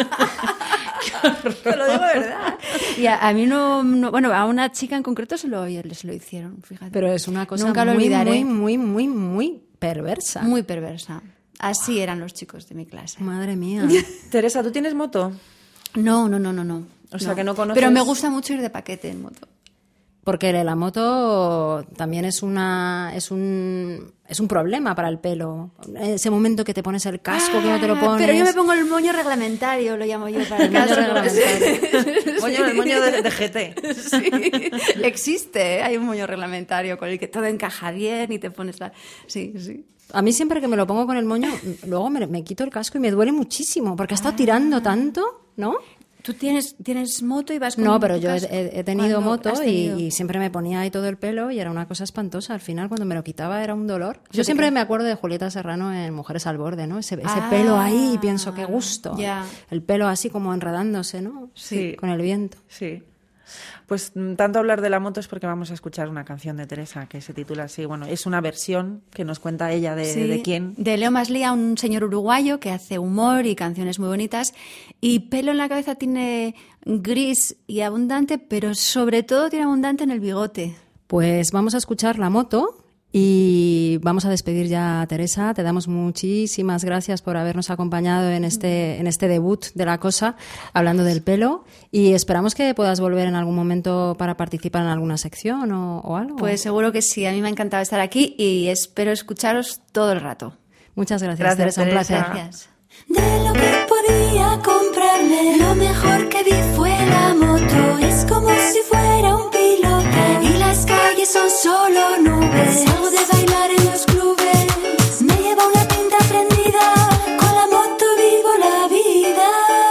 Te lo digo de verdad. Y a, a mí no, no- bueno, a una chica en concreto se lo, se lo hicieron, fíjate. Pero es una cosa Nunca lo muy, olvidaré. muy, muy, muy, muy perversa. Muy perversa. Así eran los chicos de mi clase. Madre mía. Teresa, ¿tú tienes moto? No, no, no, no, no. O sea, que no conoces- Pero me gusta mucho ir de paquete en moto. Porque la moto también es una es un es un problema para el pelo. Ese momento que te pones el casco, que no te lo Ah, pones. Pero yo me pongo el moño reglamentario, lo llamo yo para el El moño casco. reglamentario. Moño, el moño de, de G T. Sí, existe, ¿eh? Hay un moño reglamentario con el que todo encaja bien y te pones la... Sí, sí. A mí siempre que me lo pongo con el moño, luego me, me quito el casco y me duele muchísimo, porque he estado tirando tanto, ¿no? ¿Tú tienes, tienes moto y vas con No, pero tu yo he, casco? he- he tenido ¿Cuándo moto has y, tenido? y siempre me ponía ahí todo el pelo y era una cosa espantosa. Al final, cuando me lo quitaba, era un dolor. te Yo siempre queda- me acuerdo de Julieta Serrano en Mujeres al Borde, ¿no? Ese, ese Ah, pelo ahí y pienso, qué gusto. ya. El pelo así como enredándose, ¿no? Sí. Con el viento. Sí. Pues mm, tanto hablar de la moto es porque vamos a escuchar una canción de Teresa que se titula así. Bueno, es una versión que nos cuenta ella de, Sí, de quién. De Leo Maslía, un señor uruguayo que hace humor y canciones muy bonitas. Y pelo en la cabeza tiene gris y abundante, pero sobre todo tiene abundante en el bigote. Pues vamos a escuchar La Moto y vamos a despedir ya a Teresa. Te damos muchísimas gracias por habernos acompañado en este, en este debut de La Cosa, hablando del pelo, y esperamos que puedas volver en algún momento para participar en alguna sección o, o algo. Pues seguro que sí, a mí me ha encantado estar aquí y espero escucharos todo el rato. Muchas gracias, Gracias, Teresa, un Teresa. placer. Gracias. De lo que podía comprarme, lo mejor que vi fue la moto. Es como si fuera un piloto y las calles son solo nubes. Salgo de bailar en los clubes, me lleva una pinta prendida. Con la moto vivo la vida.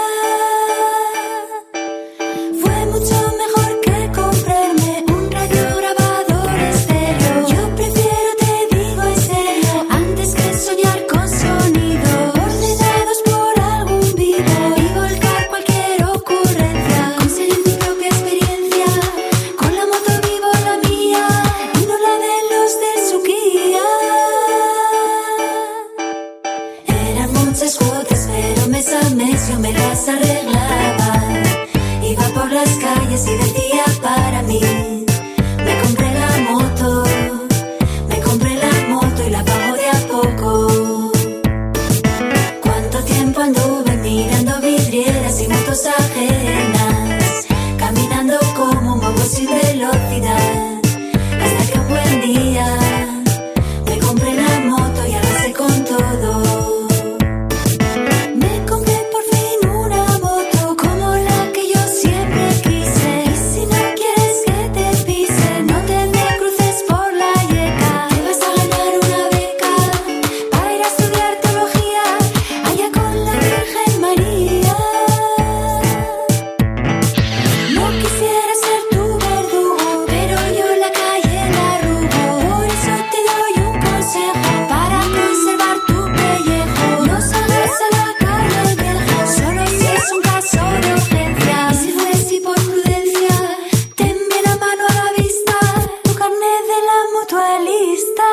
Fue mucho mejor que comprarme un radiograbador estéreo. Yo prefiero, te digo en serio, antes que soñar con sonido, ordenados por algún vivo y volcar cualquier ocurrencia. Conseguir mi propia experiencia, con la moto vivo la mía y no la de los de su guía. mutualista.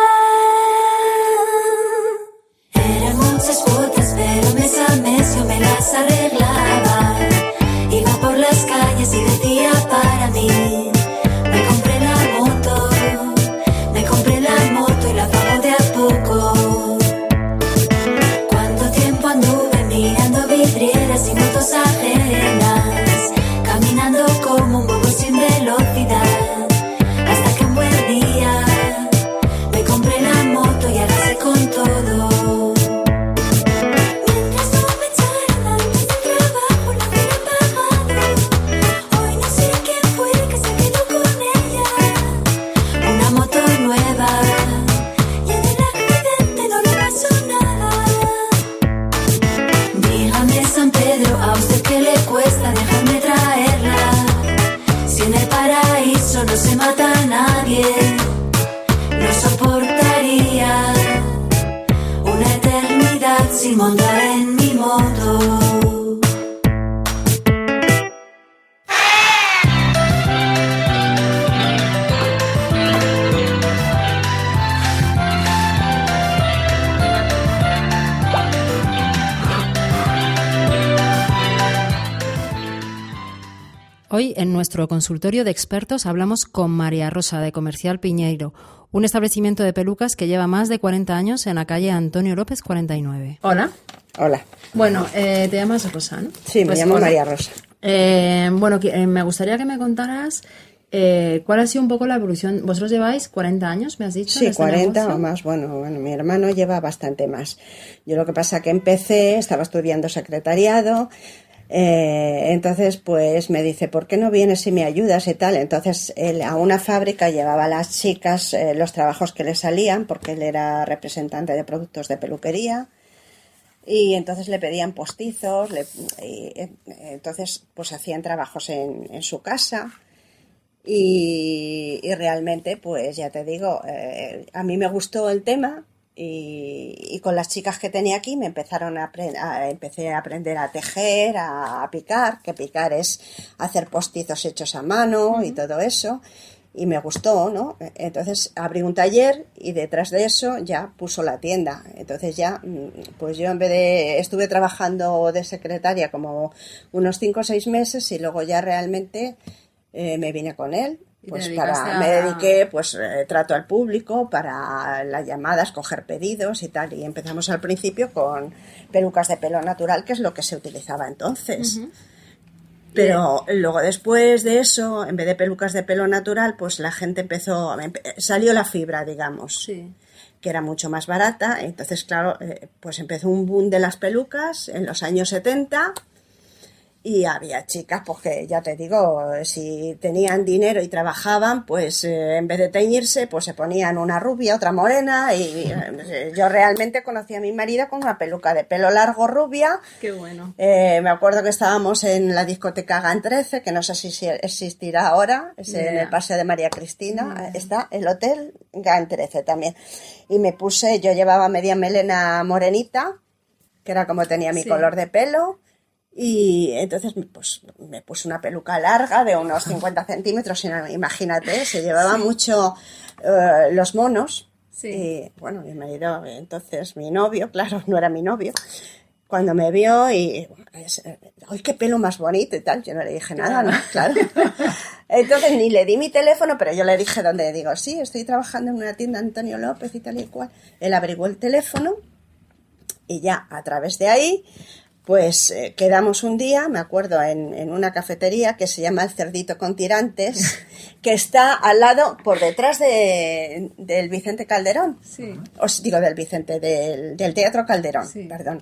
Eran muchas cuotas, pero mes a mes yo me las arreglaba. Iba por las calles y decía para mí, me compré la moto, me compré la moto y la pago de a poco. Cuánto tiempo anduve mirando vidrieras y motos ajenas, caminando como un bobo sin velocidad, hasta que un buen día me compré la moto y arrasé con todo. Mientras no me echaran antes del trabajo la hubiera pagado. Hoy no sé quién fue que se quedó con ella. Una moto nueva y en el accidente no le pasó nada. Dígame, San Pedro, ¿a usted qué le cuesta dejarme traerla? Si en el paraíso no se mata a nadie, no soportaría una eternidad sin montar en mi moto. Hoy, en nuestro consultorio de expertos, hablamos con María Rosa, de Comercial Piñeiro, un establecimiento de pelucas que lleva más de cuarenta años en la calle Antonio López cuarenta y nueve. Hola. Hola. Bueno, eh, te llamas Rosa, ¿no? Sí, me Pues, llamo hola. María Rosa. Eh, bueno, que- eh, me gustaría que me contaras eh, cuál ha sido un poco la evolución. Vosotros lleváis cuarenta años, me has dicho. en Sí, este cuarenta negocio? o más. Bueno, bueno, mi hermano lleva bastante más. Yo lo que pasa que empecé, estaba estudiando secretariado, eh, entonces pues me dice, ¿por qué no vienes y me ayudas y tal? Entonces él a una fábrica llevaba a las chicas eh, los trabajos que le salían, porque él era representante de productos de peluquería. Y entonces le pedían postizos, le, y, eh, entonces pues hacían trabajos en, en su casa. Y, y realmente, pues ya te digo, eh, a mí me gustó el tema y, y con las chicas que tenía aquí me empezaron a, apre- a empecé a aprender a tejer, a, a picar, que picar es hacer postizos hechos a mano y todo eso. Y me gustó, ¿no? Entonces abrí un taller y detrás de eso ya puso la tienda. Entonces ya, mm, pues yo en vez de, estuve trabajando de secretaria como unos cinco o seis meses y luego ya realmente eh, me vine con él. Y Pues te para, dedicaste a- me dediqué, pues eh, trato al público, para las llamadas, coger pedidos y tal. Y empezamos al principio con pelucas de pelo natural, que es lo que se utilizaba entonces. Ujú. Pero luego después de eso, en vez de pelucas de pelo natural, pues la gente empezó, empe- salió la fibra, digamos, Sí. que era mucho más barata. Entonces, claro, eh, pues empezó un boom de las pelucas en los años setenta. Y había chicas, pues que ya te digo, si tenían dinero y trabajaban, pues eh, en vez de teñirse, pues se ponían una rubia, otra morena. Y eh, yo realmente conocí a mi marido con una peluca de pelo largo rubia. Qué bueno. Eh, me acuerdo que estábamos en la discoteca GAN trece, que no sé si si existirá ahora, es Ni en idea. el Paseo de María Cristina, Ni idea. está el hotel GAN trece también. Y me puse, yo llevaba media melena morenita, que era como tenía mi Sí. color de pelo. Y entonces pues, me puse una peluca larga de unos cincuenta centímetros, y no, imagínate, se llevaba Sí. mucho eh, los monos. Sí. Y bueno, mi marido, entonces mi novio, claro, no era mi novio, cuando me vio y, ¡ay, qué pelo más bonito! Y tal, yo no le dije nada, ¿no? Claro. Entonces ni le di mi teléfono, pero yo le dije donde, digo, sí, estoy trabajando en una tienda Antonio López y tal y cual. Él averiguó el teléfono y ya a través de ahí, pues eh, quedamos un día, me acuerdo, en, en una cafetería que se llama El Cerdito con Tirantes, que está al lado, por detrás de, del Vicente Calderón. Sí. Os digo del Vicente, del, del Teatro Calderón, perdón.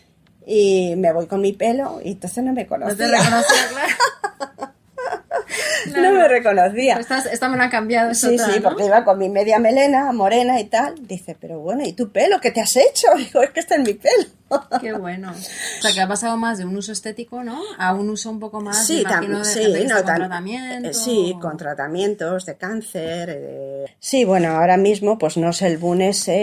Y me voy con mi pelo y entonces no me conocía. No te reconocía, claro. No me reconocía. Pues esta, esta me la ha cambiado. es Sí, otra, sí, ¿no? porque iba con mi media melena morena y tal. Dice, pero bueno, ¿y tu pelo? ¿Qué te has hecho? Digo, es que está en mi pelo. Qué bueno. O sea, que ha pasado más de un uso estético, ¿no? A un uso un poco más, sí, me imagino, tam- de sí, gente que no, está con tam- tratamiento. eh, sí, con tratamientos de cáncer. eh. Sí, bueno, ahora mismo pues no es el boom ese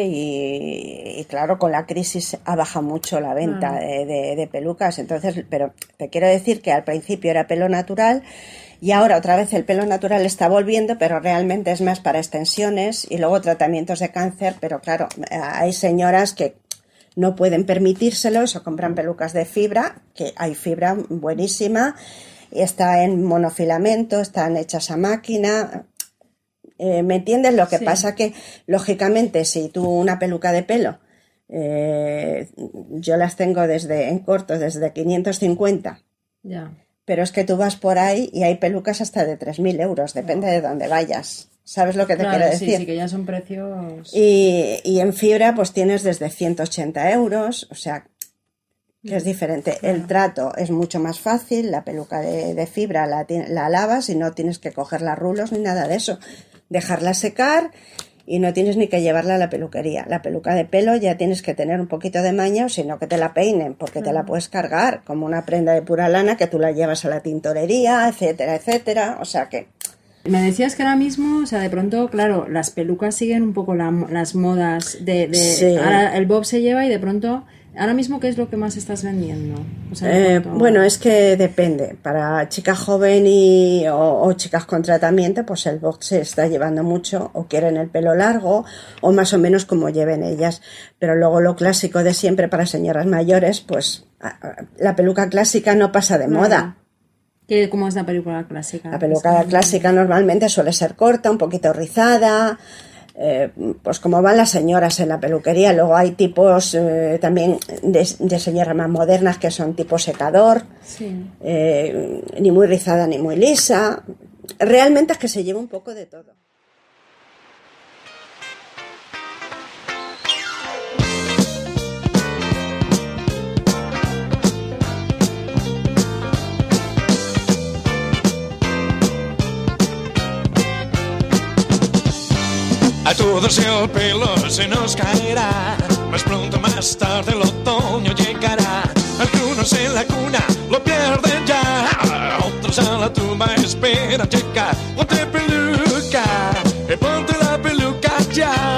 y, y claro, con la crisis ha bajado mucho la venta Claro. de, de- de pelucas. Entonces, pero te quiero decir que al principio era pelo natural y ahora otra vez el pelo natural está volviendo, pero realmente es más para extensiones y luego tratamientos de cáncer. Pero claro, hay señoras que no pueden permitírselo, eso compran pelucas de fibra, que hay fibra buenísima, y está en monofilamento, están hechas a máquina. Eh, ¿Me entiendes? Lo que Sí. pasa que, lógicamente, si tú una peluca de pelo, eh, yo las tengo desde en corto, desde quinientos cincuenta, Ya. pero es que tú vas por ahí y hay pelucas hasta de tres mil euros, depende de dónde vayas. ¿Sabes lo que te Claro, quiero sí, decir? sí, que ya son precios... Y, y en fibra pues tienes desde ciento ochenta euros, o sea, que es diferente. El trato es mucho más fácil, la peluca de, de fibra la, ti- la lavas y no tienes que coger las rulos ni nada de eso. Dejarla secar y no tienes ni que llevarla a la peluquería. La peluca de pelo ya tienes que tener un poquito de maña o si no que te la peinen, porque te la puedes cargar como una prenda de pura lana que tú la llevas a la tintorería, etcétera, etcétera. O sea que... Me decías que ahora mismo, o sea, de pronto, claro, las pelucas siguen un poco la- las modas de... de Sí. Ahora el bob se lleva y de pronto... Ahora mismo, ¿qué es lo que más estás vendiendo? O sea, en Eh, cuanto- bueno, es que depende. Para chicas joven y, o, o chicas con tratamiento, pues el box se está llevando mucho, o quieren el pelo largo, o más o menos como lleven ellas. Pero luego lo clásico de siempre para señoras mayores, pues a- a- la peluca clásica no pasa de moda. ¿Qué, ¿Cómo es la película clásica? La peluca clásica normalmente suele ser corta, un poquito rizada, eh, pues como van las señoras en la peluquería. Luego hay tipos eh, también de, de señoras más modernas que son tipo secador, Sí. eh, ni muy rizada ni muy lisa. Realmente es que se lleva un poco de todo. A todos el pelo se nos caerá, más pronto más tarde el otoño llegará. Algunos en la cuna lo pierden ya, otros a la tumba esperan llegar. Ponte peluca, eh, ponte la peluca ya.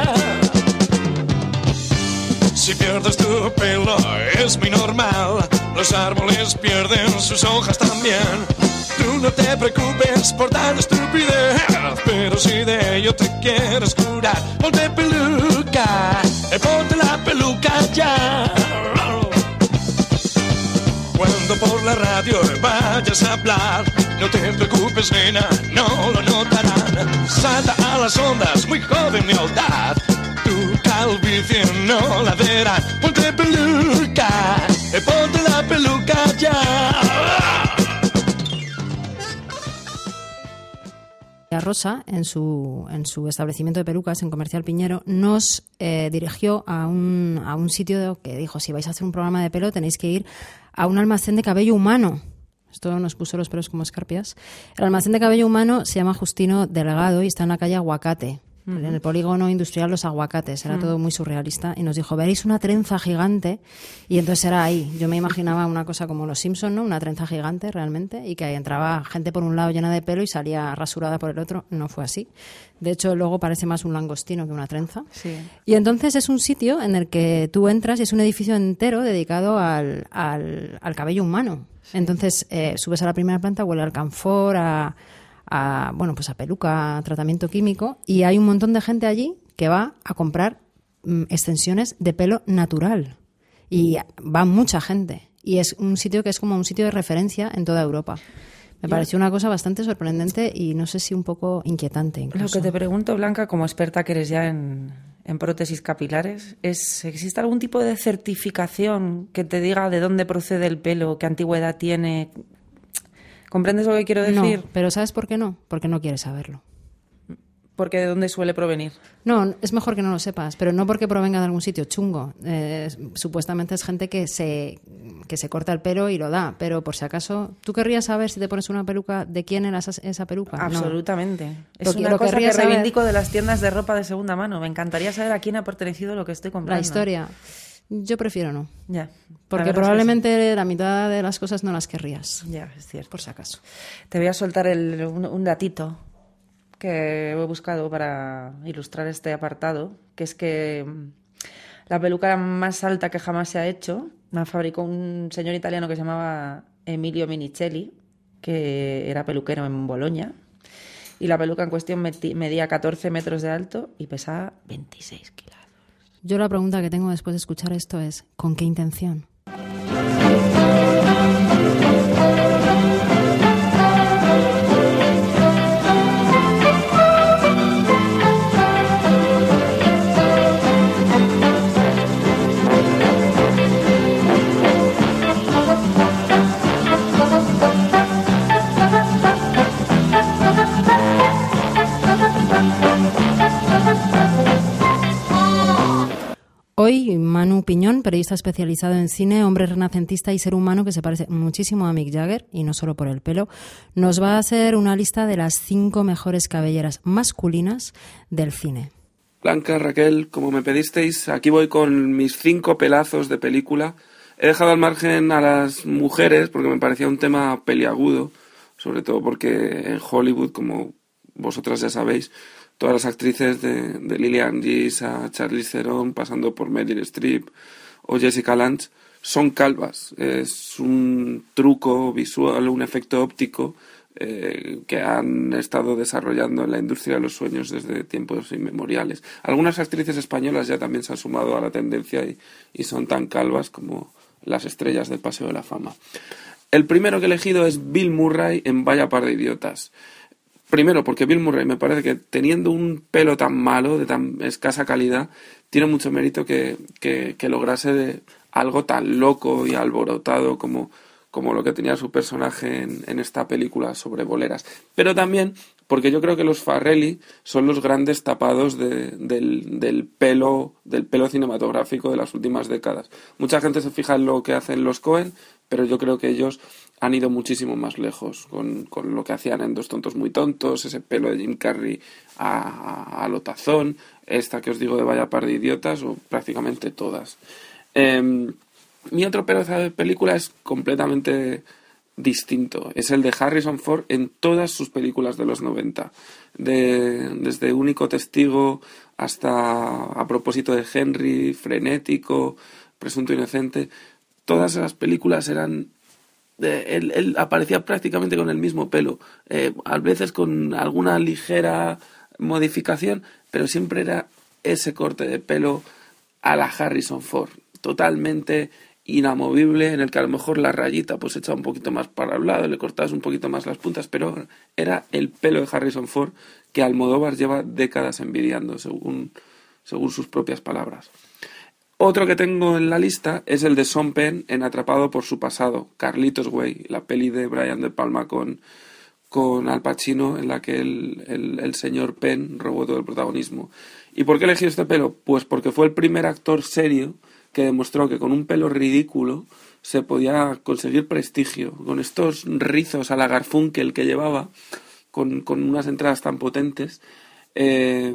Si pierdes tu pelo es muy normal, los árboles pierden sus hojas también. Tú no te preocupes por tan estupidez, pero si de ello te quieres curar, ponte peluca, eh, ponte la peluca ya. Cuando por la radio vayas a hablar, no te preocupes, nena, no lo notarán. Salta a las ondas, muy joven mi edad, tu calvicie no la verán. Ponte peluca, eh, ponte la peluca ya. Rosa, en su, en su establecimiento de pelucas en Comercial Piñero, nos eh, dirigió a un, a un sitio que dijo, si vais a hacer un programa de pelo tenéis que ir a un almacén de cabello humano. Esto nos puso los pelos como escarpias. El almacén de cabello humano se llama Justino Delgado y está en la calle Aguacate, Ujú. en el polígono industrial Los Aguacates. Era Ujú. todo muy surrealista y nos dijo, veréis una trenza gigante, y entonces era ahí. Yo me imaginaba una cosa como los Simpson, ¿no? Una trenza gigante realmente, y que ahí entraba gente por un lado llena de pelo y salía rasurada por el otro. No fue así. De hecho, luego parece más un langostino que una trenza. Sí. Y entonces es un sitio en el que tú entras y es un edificio entero dedicado al, al, al cabello humano. Entonces eh, subes a la primera planta, huele al camfor, a, a, bueno, pues a peluca, a tratamiento químico, y hay un montón de gente allí que va a comprar mm, extensiones de pelo natural. Y va mucha gente. Y es un sitio que es como un sitio de referencia en toda Europa. Me Yo- pareció una cosa bastante sorprendente y no sé si un poco inquietante incluso. Lo que te pregunto, Blanca, como experta que eres ya en, en prótesis capilares, es ¿existe algún tipo de certificación que te diga de dónde procede el pelo, qué antigüedad tiene? ¿Comprendes lo que quiero decir? No, pero ¿sabes por qué no? Porque no quieres saberlo. Porque de dónde suele provenir. No, es mejor que no lo sepas, pero no porque provenga de algún sitio chungo. Eh, supuestamente es gente que se, que se corta el pelo y lo da, pero por si acaso, ¿tú querrías saber si te pones una peluca de quién era esa, esa peluca? No. Absolutamente. Es Lo que- una lo cosa que querría saber- reivindico de las tiendas de ropa de segunda mano. Me encantaría saber a quién ha pertenecido lo que estoy comprando. La historia. Yo prefiero no. Ya. Porque probablemente la mitad de las cosas no las querrías. Ya, es cierto. Por si acaso. Te voy a soltar el, un, un datito que he buscado para ilustrar este apartado, que es que la peluca más alta que jamás se ha hecho la fabricó un señor italiano que se llamaba Emilio Minicelli, que era peluquero en Bolonia, y la peluca en cuestión medía catorce metros de alto y pesaba veintiséis kilos. Yo la pregunta que tengo después de escuchar esto es, ¿con qué intención? Hoy, Manu Piñón, periodista especializado en cine, hombre renacentista y ser humano que se parece muchísimo a Mick Jagger, y no solo por el pelo, nos va a hacer una lista de las cinco mejores cabelleras masculinas del cine. Blanca, Raquel, como me pedisteis, aquí voy con mis cinco pelazos de película. He dejado al margen a las mujeres porque me parecía un tema peliagudo, sobre todo porque en Hollywood, como vosotras ya sabéis, todas las actrices de, de Lillian Gish a Charlize Theron, pasando por Meryl Streep o Jessica Lange, son calvas. Es un truco visual, un efecto óptico eh, que han estado desarrollando en la industria de los sueños desde tiempos inmemoriales. Algunas actrices españolas ya también se han sumado a la tendencia y, y son tan calvas como las estrellas del Paseo de la Fama. El primero que he elegido es Bill Murray en Vaya par de idiotas. Primero, porque Bill Murray me parece que teniendo un pelo tan malo, de tan escasa calidad, tiene mucho mérito que, que, que lograse de algo tan loco y alborotado como, como lo que tenía su personaje en, en esta película sobre boleras. Pero también porque yo creo que los Farrelly son los grandes tapados de, del, del, pelo, del pelo cinematográfico de las últimas décadas. Mucha gente se fija en lo que hacen los Coen, pero yo creo que ellos han ido muchísimo más lejos con, con lo que hacían en Dos tontos muy tontos, ese pelo de Jim Carrey a, a, a lo tazón, esta que os digo de Vaya par de idiotas, o prácticamente todas. Eh, mi otro pedazo de película es completamente distinto, es el de Harrison Ford en todas sus películas de los noventa, de, desde Único Testigo hasta A propósito de Henry, Frenético, Presunto Inocente. Todas esas películas eran... Eh, él, él aparecía prácticamente con el mismo pelo, eh, a veces con alguna ligera modificación, pero siempre era ese corte de pelo a la Harrison Ford, totalmente inamovible, en el que a lo mejor la rayita pues echaba un poquito más para un lado, le cortabas un poquito más las puntas, pero era el pelo de Harrison Ford que Almodóvar lleva décadas envidiando, según, según sus propias palabras. Otro que tengo en la lista es el de Sean Penn en Atrapado por su pasado, Carlitos Way, la peli de Brian De Palma con, con Al Pacino, en la que el, el, el señor Penn robó todo el protagonismo. ¿Y por qué elegí este pelo? Pues porque fue el primer actor serio que demostró que con un pelo ridículo se podía conseguir prestigio. Con estos rizos a la Garfunkel que llevaba, con, con unas entradas tan potentes, eh,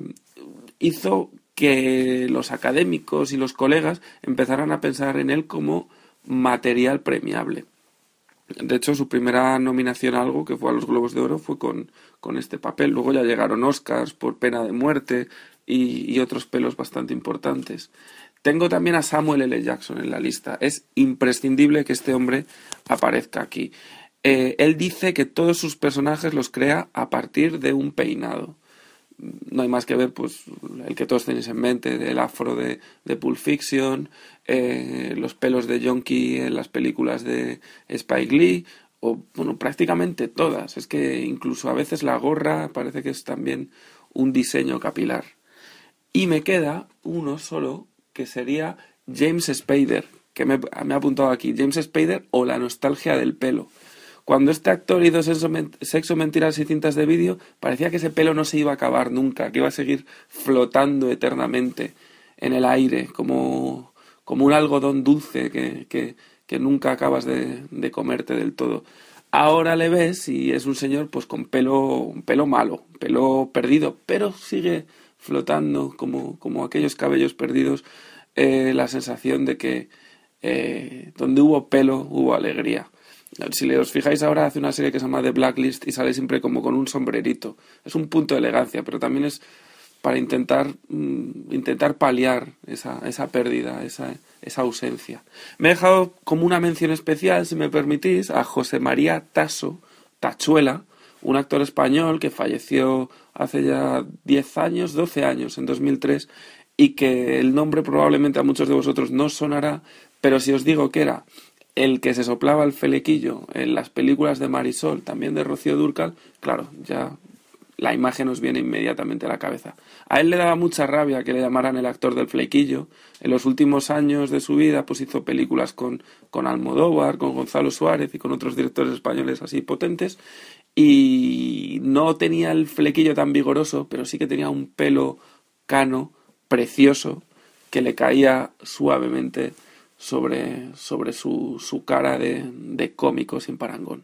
hizo que los académicos y los colegas empezaran a pensar en él como material premiable. De hecho, su primera nominación a algo, que fue a los Globos de Oro, fue con, con este papel. Luego ya llegaron Oscars por Pena de Muerte y, y otros pelos bastante importantes. Tengo también a Samuel L. Jackson en la lista. Es imprescindible que este hombre aparezca aquí. Eh, él dice que todos sus personajes los crea a partir de un peinado. No hay más que ver, pues, el que todos tenéis en mente, del afro de, de Pulp Fiction, eh, los pelos de Yonki en las películas de Spike Lee, o, bueno, prácticamente todas. Es que incluso a veces la gorra parece que es también un diseño capilar. Y me queda uno solo, que sería James Spader, que me, me ha apuntado aquí, James Spader o la nostalgia del pelo. Cuando este actor hizo Sexo, Mentiras y Cintas de Vídeo, parecía que ese pelo no se iba a acabar nunca, que iba a seguir flotando eternamente en el aire, como, como un algodón dulce que, que, que nunca acabas de, de comerte del todo. Ahora le ves y es un señor pues con pelo, un pelo malo, pelo perdido, pero sigue flotando como, como aquellos cabellos perdidos eh, la sensación de que eh, donde hubo pelo hubo alegría. Si os fijáis ahora, hace una serie que se llama The Blacklist y sale siempre como con un sombrerito. Es un punto de elegancia, pero también es para intentar mm, intentar paliar esa, esa pérdida, esa, esa ausencia. Me he dejado como una mención especial, si me permitís, a José María Tasso, Tachuela, un actor español que falleció hace ya diez años, doce años, en dos mil tres, y que el nombre probablemente a muchos de vosotros no sonará, pero si os digo que era el que se soplaba el felequillo en las películas de Marisol, también de Rocío Dúrcal, claro, ya la imagen os viene inmediatamente a la cabeza. A él le daba mucha rabia que le llamaran el actor del flequillo. En los últimos años de su vida pues hizo películas con, con Almodóvar, con Gonzalo Suárez y con otros directores españoles así potentes, y no tenía el flequillo tan vigoroso, pero sí que tenía un pelo cano, precioso, que le caía suavemente sobre, sobre su, su cara de, de cómico sin parangón.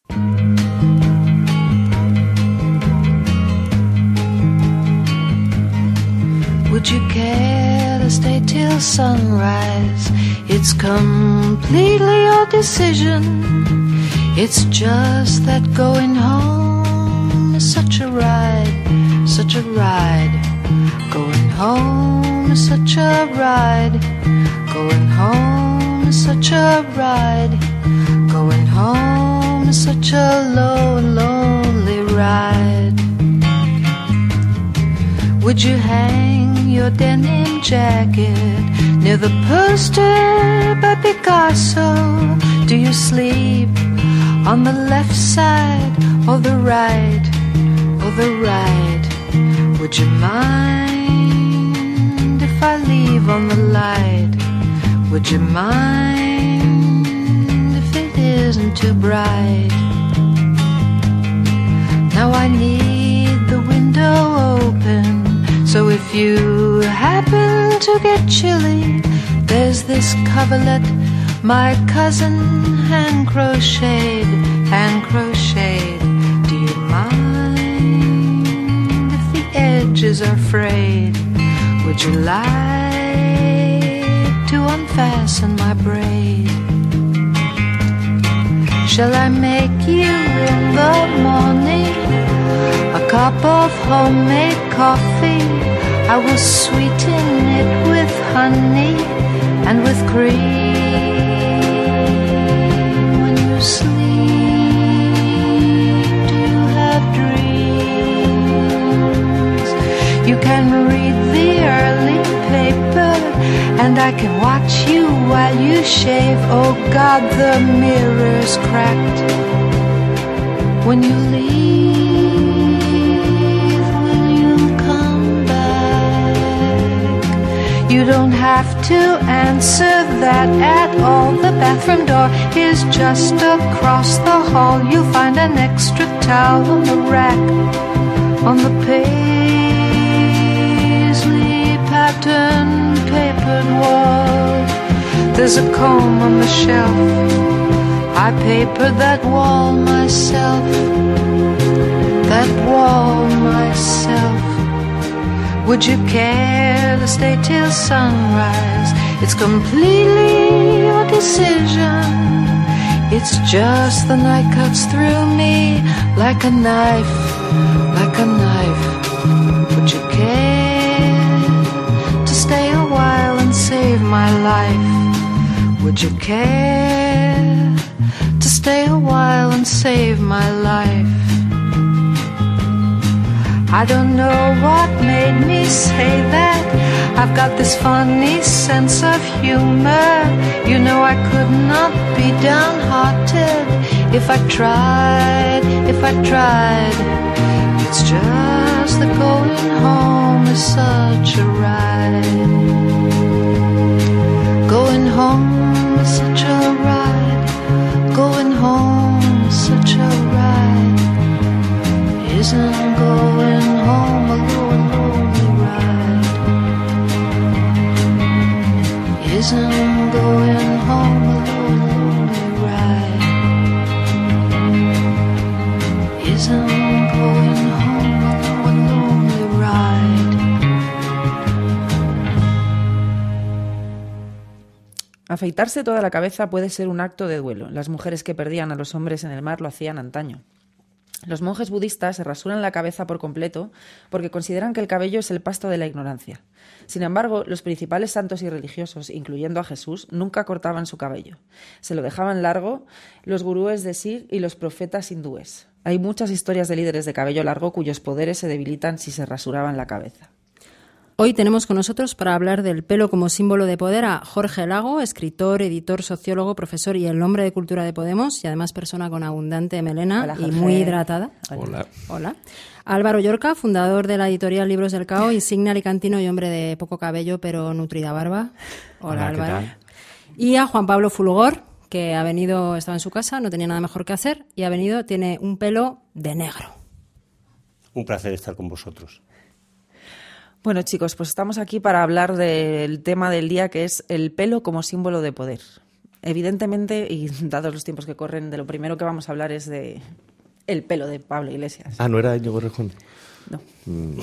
Would you care to stay till sunrise? It's completely your decision. It's just that going home is such a ride, such a ride. Going home is such a ride. Going home is such a ride. Going home is such a low and lonely ride. Would you hang your denim jacket near the poster by Picasso? Do you sleep on the left side or the right, or the right? Would you mind if I leave on the light? Would you mind if it isn't too bright? Now I need the window open, so if you happen to get chilly, there's this coverlet my cousin hand crocheted, hand crocheted. Do you mind if the edges are frayed? Would you like to unfasten my braid? Shall I make you in the morning a cup of homemade coffee? I will sweeten it with honey and with cream. When you sleep, do you have dreams? You can read the early paper, and I can watch you while you shave. Oh God, the mirror's cracked. When you leave, will you come back? You don't have to answer that at all. The bathroom door is just across the hall. You'll find an extra towel on the rack, on the paisley pattern papered wall. There's a comb on the shelf. I papered that wall myself, that wall myself. Would you care to stay till sunrise? It's completely your decision. It's just the night cuts through me like a knife, like a knife. Would you care to stay a while and save my life? Would you care to stay a while and save my life? I don't know what made me say that. I've got this funny sense of humor. You know I could not be downhearted if I tried, if I tried. It's just that going home is such a ride. Going home is such a ride. Going home is such a ride. Isn't going home a lonely ride? Isn't going home a lonely ride? Isn't going home a lonely ride? Afeitarse toda la cabeza puede ser un acto de duelo. Las mujeres que perdían a los hombres en el mar lo hacían antaño. Los monjes budistas se rasuran la cabeza por completo porque consideran que el cabello es el pasto de la ignorancia. Sin embargo, los principales santos y religiosos, incluyendo a Jesús, nunca cortaban su cabello. Se lo dejaban largo los gurúes de Sikh y los profetas hindúes. Hay muchas historias de líderes de cabello largo cuyos poderes se debilitan si se rasuraban la cabeza. Hoy tenemos con nosotros para hablar del pelo como símbolo de poder a Jorge Lago, escritor, editor, sociólogo, profesor y el hombre de cultura de Podemos, y además persona con abundante melena. Hola, y muy hidratada. Hola. Hola. Álvaro Llorca, fundador de la editorial Libros del Cao, insigne alicantino y hombre de poco cabello pero nutrida barba. Hola, Hola Álvaro. ¿Qué tal? Y a Juan Pablo Fulgor, que ha venido, estaba en su casa, no tenía nada mejor que hacer, y ha venido, tiene un pelo de negro. Un placer estar con vosotros. Bueno, chicos, pues estamos aquí para hablar del tema del día, que es el pelo como símbolo de poder. Evidentemente, y dados los tiempos que corren, de lo primero que vamos a hablar es de el pelo de Pablo Iglesias. Ah, ¿no era Íñigo Errejón? No. Mm.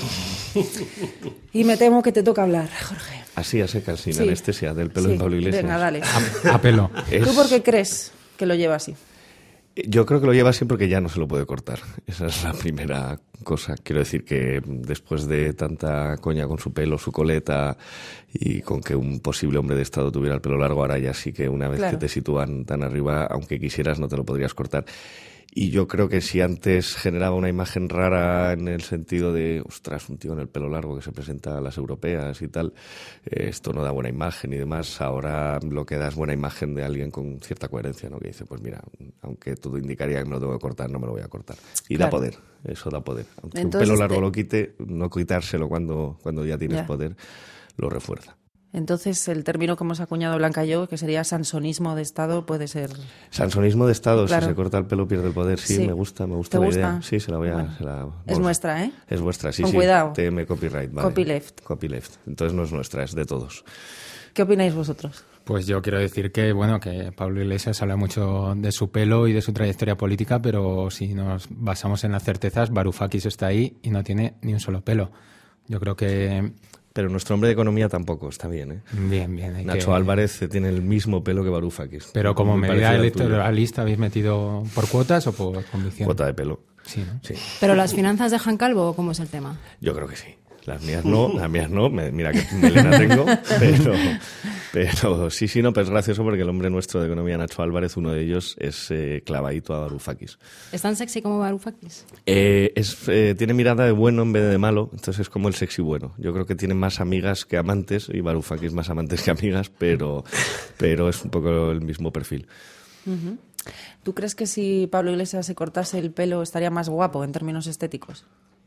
Y me temo que te toca hablar, Jorge. Así, a secas, sin sí. anestesia, del pelo sí. de Pablo Iglesias. Venga, dale. A, a pelo. Es... ¿Tú por qué crees que lo lleva así? Yo creo que lo lleva así porque ya no se lo puede cortar. Esa es la primera cosa. Quiero decir que después de tanta coña con su pelo, su coleta y con que un posible hombre de Estado tuviera el pelo largo, ahora ya sí que una vez claro. que te sitúan tan arriba, aunque quisieras, no te lo podrías cortar. Y yo creo que si antes generaba una imagen rara en el sentido de, ostras, un tío en el pelo largo que se presenta a las europeas y tal, eh, esto no da buena imagen y demás, ahora lo que da es buena imagen de alguien con cierta coherencia, ¿no? Que dice, pues mira, aunque todo indicaría que me lo tengo que cortar, no me lo voy a cortar. Y claro. da poder, eso da poder. Aunque Entonces, un pelo largo te... lo quite, no quitárselo cuando, cuando ya tienes ya. poder, lo refuerza. Entonces, el término que hemos acuñado Blanca y yo, que sería sansonismo de Estado, puede ser... Sansonismo de Estado, claro. si se corta el pelo pierde el poder. Sí, sí. me gusta, me gusta ¿Te la gusta? idea. Sí, se la voy a... Bueno. Se la, es nuestra, ¿eh? Es vuestra, sí, Con sí. cuidado. T M Copyright, vale. Copyleft. Copyleft. Entonces no es nuestra, es de todos. ¿Qué opináis vosotros? Pues yo quiero decir que, bueno, que Pablo Iglesias habla mucho de su pelo y de su trayectoria política, pero si nos basamos en las certezas, Varoufakis está ahí y no tiene ni un solo pelo. Yo creo que... Pero nuestro hombre de economía tampoco está bien, ¿eh? Bien, bien. Hay Nacho que... Álvarez tiene el mismo pelo que Varoufakis. Pero como medida electoralista, ¿habéis metido por cuotas o por convicción? Cuota de pelo. Sí, ¿no? Sí. ¿Pero las finanzas dejan calvo o cómo es el tema? Yo creo que sí. Las mías no, las mías no, me, mira que melena tengo, pero, pero sí, sí, no, pero es gracioso porque el hombre nuestro de economía, Nacho Álvarez, uno de ellos es eh, clavadito a Varoufakis. ¿Es tan sexy como Varoufakis? Eh, es, eh, tiene mirada de bueno en vez de malo, entonces es como el sexy bueno. Yo creo que tiene más amigas que amantes y Varoufakis más amantes que amigas, pero, pero es un poco el mismo perfil. Uh-huh. ¿Tú crees que si Pablo Iglesias se cortase el pelo estaría más guapo en términos estéticos?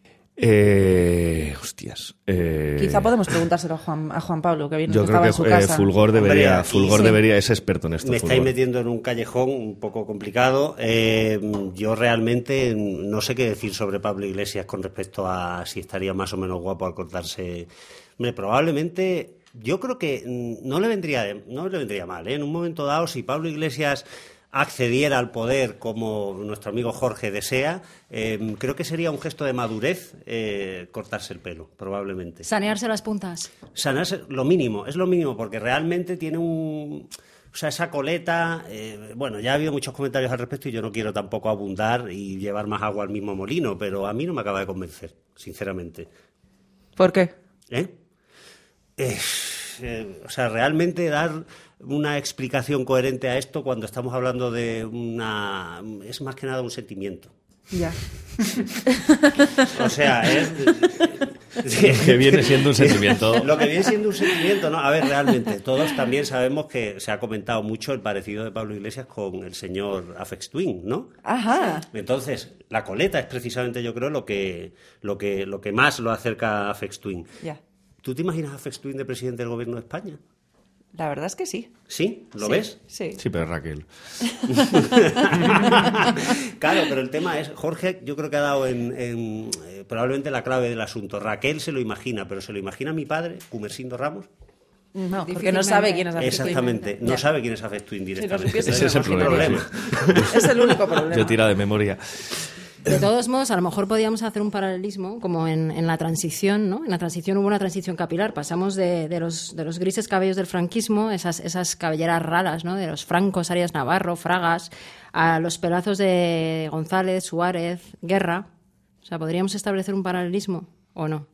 Eh, hostias. Eh, Quizá podemos preguntárselo a Juan, a Juan Pablo, que viene yo estaba creo que en su casa. Eh, Fulgor debería, Hombre, Fulgor sí. debería, es experto en esto. Me Fulgor. estáis metiendo en un callejón un poco complicado. Eh, yo realmente no sé qué decir sobre Pablo Iglesias con respecto a si estaría más o menos guapo al cortarse. Hombre, probablemente, yo creo que no le vendría, no le vendría mal, ¿eh? En un momento dado, si Pablo Iglesias accediera al poder como nuestro amigo Jorge desea, eh, creo que sería un gesto de madurez eh, cortarse el pelo, probablemente. Sanearse las puntas. Sanarse, lo mínimo, es lo mínimo, porque realmente tiene un... O sea, esa coleta, eh, bueno, ya ha habido muchos comentarios al respecto y yo no quiero tampoco abundar y llevar más agua al mismo molino, pero a mí no me acaba de convencer, sinceramente. ¿Por qué? ¿Eh? Eh, eh, o sea, realmente dar una explicación coherente a esto cuando estamos hablando de una... es más que nada un sentimiento. Ya. O sea, es... que viene siendo un sentimiento. Lo que viene siendo un sentimiento, ¿no? A ver, realmente, todos también sabemos que se ha comentado mucho el parecido de Pablo Iglesias con el señor Aphex Twin, ¿no? Ajá. Entonces, la coleta es precisamente, yo creo, lo que, lo que, lo que más lo acerca a Aphex Twin. Ya. ¿Tú te imaginas a Aphex Twin de presidente del gobierno de España? La verdad es que sí. ¿Sí? ¿Lo sí, ves? Sí. Sí, pero Raquel. Claro, pero el tema es, Jorge, yo creo que ha dado en, en eh, probablemente la clave del asunto. Raquel se lo imagina, pero ¿se lo imagina mi padre, Gumersindo Ramos? No, porque no sabe quién es Aphex Twin. Exactamente, no ya. sabe quién es Aphex Twin directamente. Si Ese es el problema. problema. Sí. Es el único problema. Yo tira de memoria. De todos modos, a lo mejor podíamos hacer un paralelismo, como en, en la transición, ¿no? En la transición hubo una transición capilar. Pasamos de, de, los, de los grises cabellos del franquismo, esas, esas cabelleras raras, ¿no? De los Francos, Arias Navarro, Fragas, a los pelazos de González, Suárez, Guerra. O sea, ¿podríamos establecer un paralelismo o no?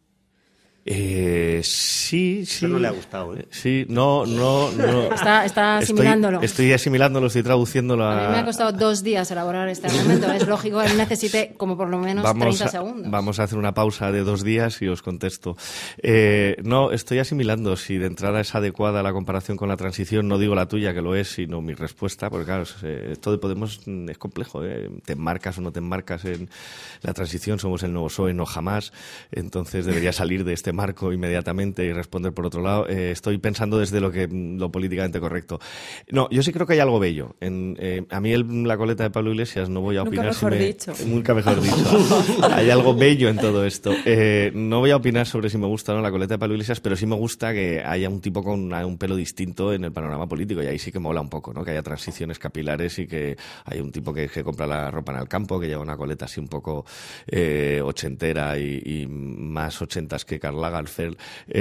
Eh, sí, sí. Eso no le ha gustado, ¿eh? Sí, no, no, no. Está, está asimilándolo. Estoy, estoy asimilándolo, estoy traduciéndolo a... A mí me ha costado dos días elaborar este argumento. Es lógico, él necesite como por lo menos vamos treinta a, segundos. Vamos a hacer una pausa de dos días y os contesto. Eh, no, estoy asimilando si de entrada es adecuada la comparación con la transición. No digo la tuya, que lo es, sino mi respuesta, porque claro, eh, esto de Podemos es complejo. ¿eh? Te enmarcas o no te enmarcas en la transición, somos el nuevo P S O E, no jamás. Entonces debería salir de este marco inmediatamente y responder por otro lado. Eh, estoy pensando desde lo que lo políticamente correcto. No, yo sí creo que hay algo bello. En, eh, a mí el, la coleta de Pablo Iglesias no voy a opinar. Nunca mejor si me, dicho. Nunca mejor dicho. Hay algo bello en todo esto. Eh, no voy a opinar sobre si me gusta o no la coleta de Pablo Iglesias, pero sí me gusta que haya un tipo con una, un pelo distinto en el panorama político, y ahí sí que mola un poco, ¿no? Que haya transiciones capilares y que hay un tipo que, que compra la ropa en el campo, que lleva una coleta así un poco eh, ochentera y, y más ochentas que Karl Lagerfeld.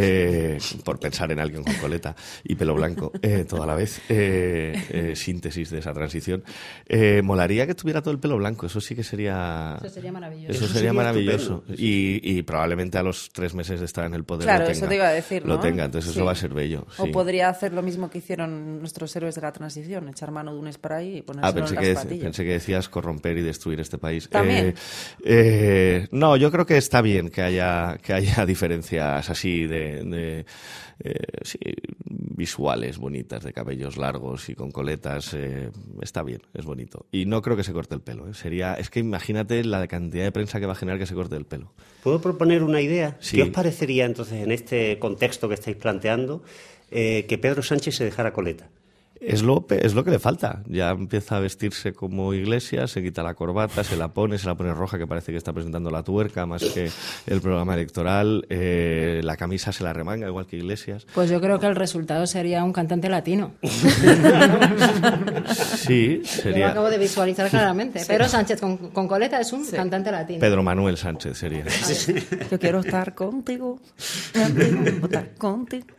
Eh, por pensar en alguien con coleta y pelo blanco eh, toda la vez, eh, eh, síntesis de esa transición. Eh, molaría que tuviera todo el pelo blanco, eso sí que sería... Eso sería maravilloso. Eso sería maravilloso. Y, y probablemente a los tres meses de estar en el poder claro, lo tenga. eso te iba a decir, ¿no? Lo tenga, entonces sí. eso va a ser bello. O sí. podría hacer lo mismo que hicieron nuestros héroes de la transición, echar mano de un spray y ponérselo Ah, pensé en que, las patillas. pensé que decías corromper y destruir este país. ¿También? Eh, eh, no, yo creo que está bien que haya, que haya diferencias así de... de Eh, sí, visuales bonitas, de cabellos largos y con coletas, eh, está bien, es bonito. Y no creo que se corte el pelo. ¿eh? Sería, es que imagínate la cantidad de prensa que va a generar que se corte el pelo. ¿Puedo proponer una idea? Sí. ¿Qué os parecería entonces en este contexto que estáis planteando eh, que Pedro Sánchez se dejara coleta? Es lo, es lo que le falta. Ya empieza a vestirse como Iglesias, se quita la corbata, se la pone, se la pone roja, que parece que está presentando la tuerca más que el programa electoral. Eh, la camisa se la remanga, igual que Iglesias. Pues yo creo que el resultado sería un cantante latino. Sí, sería... Yo lo acabo de visualizar claramente. Sí. Pedro Sánchez con, con coleta es un sí. cantante latino. Pedro Manuel Sánchez sería. Yo quiero estar contigo, contigo, estar contigo.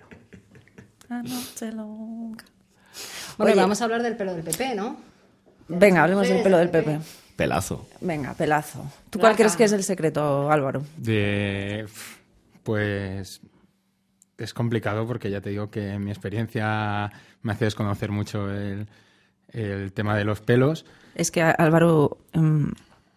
Anoche longa. Bueno, Oye, vamos a hablar del pelo del P P, ¿no? Venga, hablemos del pelo del P P. Pelazo. Venga, pelazo. ¿Tú cuál crees que es el secreto, Álvaro? De, pues es complicado porque ya te digo que mi experiencia me hace desconocer mucho el, el tema de los pelos. Es que Álvaro... Um...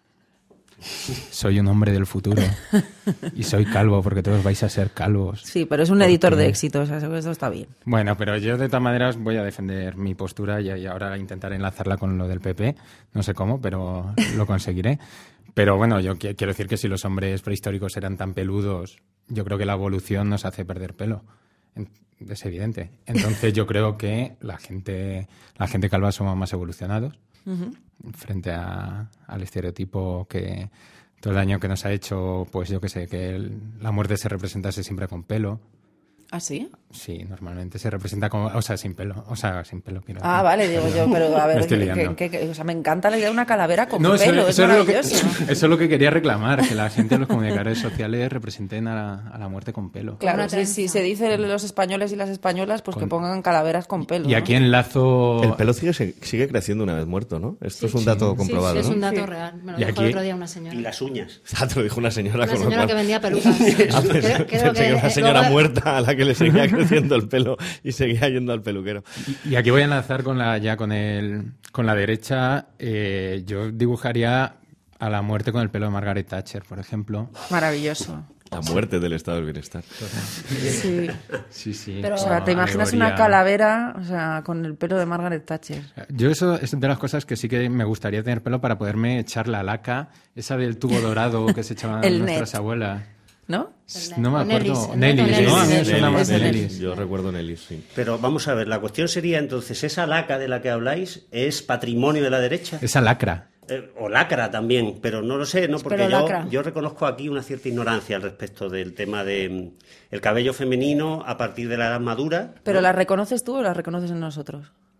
Soy un hombre del futuro y soy calvo porque todos vais a ser calvos. Sí, pero es un porque... editor de éxito, o sea, eso está bien. Bueno, pero yo de todas maneras voy a defender mi postura y, y ahora intentaré enlazarla con lo del P P. No sé cómo, pero lo conseguiré. Pero bueno, yo qu- quiero decir que si los hombres prehistóricos eran tan peludos, yo creo que la evolución nos hace perder pelo. Es evidente. Entonces yo creo que la gente, la gente calva somos más evolucionados. Uh-huh. Frente a, al estereotipo que todo el daño que nos ha hecho, pues yo que sé, que el, la muerte se representase siempre con pelo. ¿Ah, sí? Sí, normalmente se representa como, o sea, sin pelo, o sea, sin pelo. Quiero ah, decir. vale, digo yo, pero a ver, que, que, que, o sea, me encanta la idea de una calavera con no, pelo, eso, es eso maravilloso. Es lo que, eso es lo que quería reclamar, que la gente de los comunicadores sociales representen a la, a la muerte con pelo. Claro, si, si se dice los españoles y las españolas, pues con... que pongan calaveras con pelo. Y aquí ¿no? enlazo... El pelo sigue, sigue creciendo una vez muerto, ¿no? Esto sí, es un dato sí, comprobado, sí, ¿no? es un dato sí. real. Me lo y dijo aquí... el otro día una señora. Y las uñas. Ah, te lo dijo una señora. Una con señora lo cual... que vendía pelucas. ah, creo, creo que, que una señora luego... muerta a la que le seguía creciendo el pelo y seguía yendo al peluquero. Y, y aquí voy a enlazar con la, ya con, el, con la derecha. Eh, yo dibujaría a la muerte con el pelo de Margaret Thatcher, por ejemplo. Maravilloso. La muerte del estado del bienestar. Sí. Sí, sí. Pero, o sea, ¿te imaginas alegoría... una calavera, o sea, con el pelo de Margaret Thatcher? Yo eso es de las cosas que sí que me gustaría tener pelo para poderme echar la laca, esa del tubo dorado que se echaban nuestras net. abuelas. ¿no? No me acuerdo. Nellis, Nellis, ¿no? A mí me suena más de Nellis. Yo recuerdo Nellis, sí. Pero vamos a ver, la cuestión sería entonces, ¿esa laca de la que habláis es patrimonio de la derecha? Esa lacra. Eh, o lacra también, pero no lo sé, ¿no? Porque pero yo, yo reconozco aquí una cierta ignorancia al respecto del tema de mm, el cabello femenino a partir de la edad madura. ¿Pero ¿no? la reconoces tú o la reconoces en nosotros?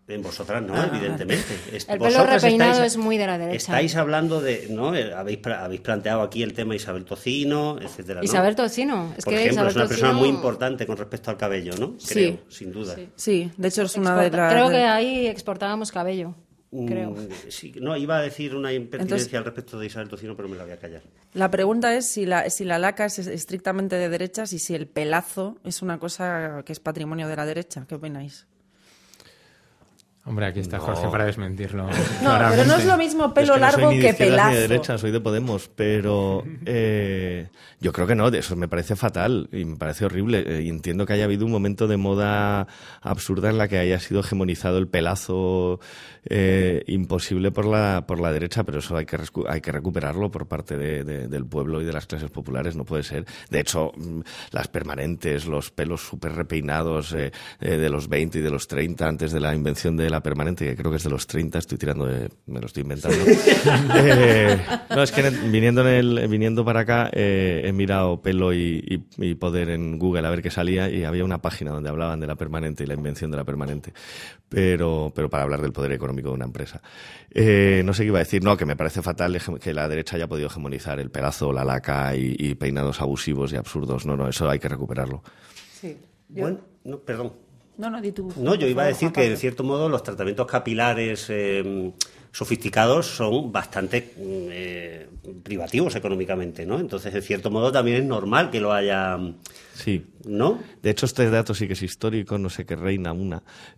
En vosotras no, Ah, evidentemente. Es- El pelo vosotras repeinado estáis- es muy de la derecha. Estáis hablando de, ¿no? Eh, Habéis, pra- habéis planteado aquí el tema Isabel Tocino, etcétera, ¿no? Isabel Tocino. Es Por que ejemplo, Isabel es una persona Tocino- muy importante con respecto al cabello, ¿no? Sí. Creo, sin duda. Sí, de hecho es una de Exporta- las... Creo que ahí exportábamos cabello. Creo. Mm, sí, no, iba a decir una impertinencia Entonces- al respecto de Isabel Tocino, pero me la voy a callar. La pregunta es si la, si la laca es estrictamente de derechas y si el pelazo es una cosa que es patrimonio de la derecha. ¿Qué opináis? Hombre, aquí está No. Jorge para desmentirlo. No, claramente. pero no es lo mismo pelo Es que no soy largo ni de que izquierdas pelazo. ni de derecha, soy de Podemos, pero eh, yo creo que no, de eso me parece fatal y me parece horrible. Eh, y entiendo que haya habido un momento de moda absurda en la que haya sido hegemonizado el pelazo eh, imposible por la por la derecha, pero eso hay que rescu- hay que recuperarlo por parte de- de- del pueblo y de las clases populares, no puede ser. De hecho, mm, las permanentes, los pelos súper repeinados eh, eh, de los veinte y de los treinta, antes de la invención de la permanente, que creo que es de los treinta, estoy tirando de... me lo estoy inventando. Eh, no, es que en- viniendo, en el, viniendo para acá eh, he mirado pelo y, y- y poder en Google a ver qué salía y había una página donde hablaban de la permanente y la invención de la permanente, pero, pero para hablar del poder económico de una empresa. Eh, no sé qué iba a decir, no, que me parece fatal hege- que la derecha haya podido hegemonizar el pelazo, la laca y, y peinados abusivos y absurdos. No, no, eso hay que recuperarlo. Sí. Bueno, no, perdón. No, no, di tú. No, yo iba a por decir favor, que Juan en cierto modo los tratamientos capilares eh, sofisticados son bastante mm, eh, privativos económicamente, ¿no? Entonces, en cierto modo también es normal que lo haya... Sí. ¿No? De hecho, este dato sí que es histórico, no sé qué reina una,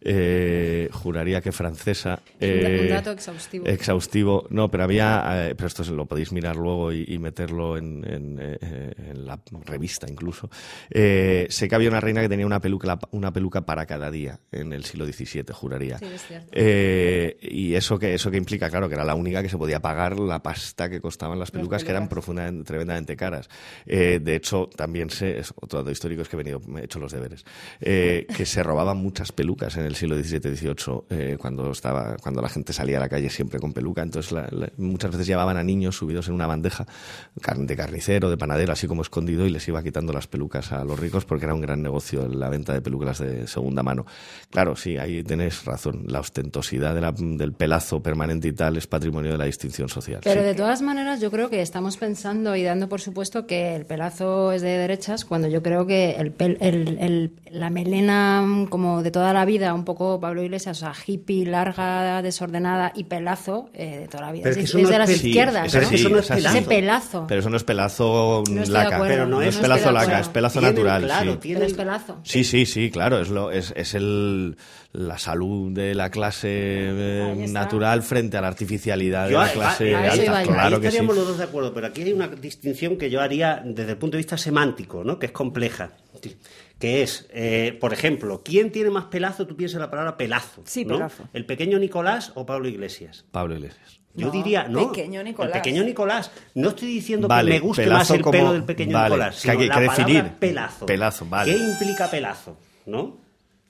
eh, juraría que francesa. eh, Un dato exhaustivo. Exhaustivo, no, pero había, eh, pero esto se lo podéis mirar luego y, y meterlo en, en, eh, en la revista incluso. Eh, sé que había una reina que tenía una peluca, una peluca para cada día en el siglo diecisiete, juraría. Sí, es cierto. Eh, y eso que, eso que implica, claro, que era la única que se podía pagar la pasta que costaban las pelucas, que eran profundamente, tremendamente caras. Eh, de hecho, también sé, es otro dato histórico, es que he venido, me he hecho los deberes, eh, que se robaban muchas pelucas en el siglo diecisiete dieciocho, eh, cuando estaba, cuando la gente salía a la calle siempre con peluca. Entonces, la, la, muchas veces llevaban a niños subidos en una bandeja car- de carnicero, de panadero, así como escondido, y les iba quitando las pelucas a los ricos porque era un gran negocio la venta de pelucas de segunda mano. Claro, sí, ahí tenéis razón. La ostentosidad de la, del pelazo permanente y tal es patrimonio de la distinción social. Pero sí. de todas maneras yo creo que estamos pensando y dando por supuesto que el pelazo es de derechas, cuando yo creo que el, pel- el, el- la melena mm, como de toda la vida, un poco Pablo Iglesias, o sea, hippie, larga, desordenada y pelazo eh, de toda la vida. Pero Es, es que es eso no de es las pel- sí, izquierdas, eso ¿no? sí, eso no es Ese pelazo. Pero eso no es pelazo No estoy de laca. acuerdo. Pero no no es- es no pelazo estoy de laca, acuerdo. es pelazo Tienen, natural. claro, sí. tienen- Pero es pelazo. Sí, sí, sí, claro. Es, lo, es, es el, la salud de la clase eh, natural frente a la artificialidad de Yo la a- clase a- a- alta. ahí Claro que sí. estaríamos los dos de acuerdo, pero aquí hay una distinción que yo haría desde el punto de vista semántico, ¿no? Que es compleja. Que es, eh, por ejemplo, ¿quién tiene más pelazo? Tú piensas en la palabra pelazo. Sí, ¿no? pelazo. ¿El pequeño Nicolás o Pablo Iglesias? Pablo Iglesias. Yo No, diría, no. pequeño Nicolás. El pequeño Nicolás. No estoy diciendo Vale, que me guste pelazo más el como- pelo del pequeño vale, Nicolás, que hay sino que- la que palabra definir. pelazo. Pelazo, vale. ¿Qué implica pelazo? ¿No?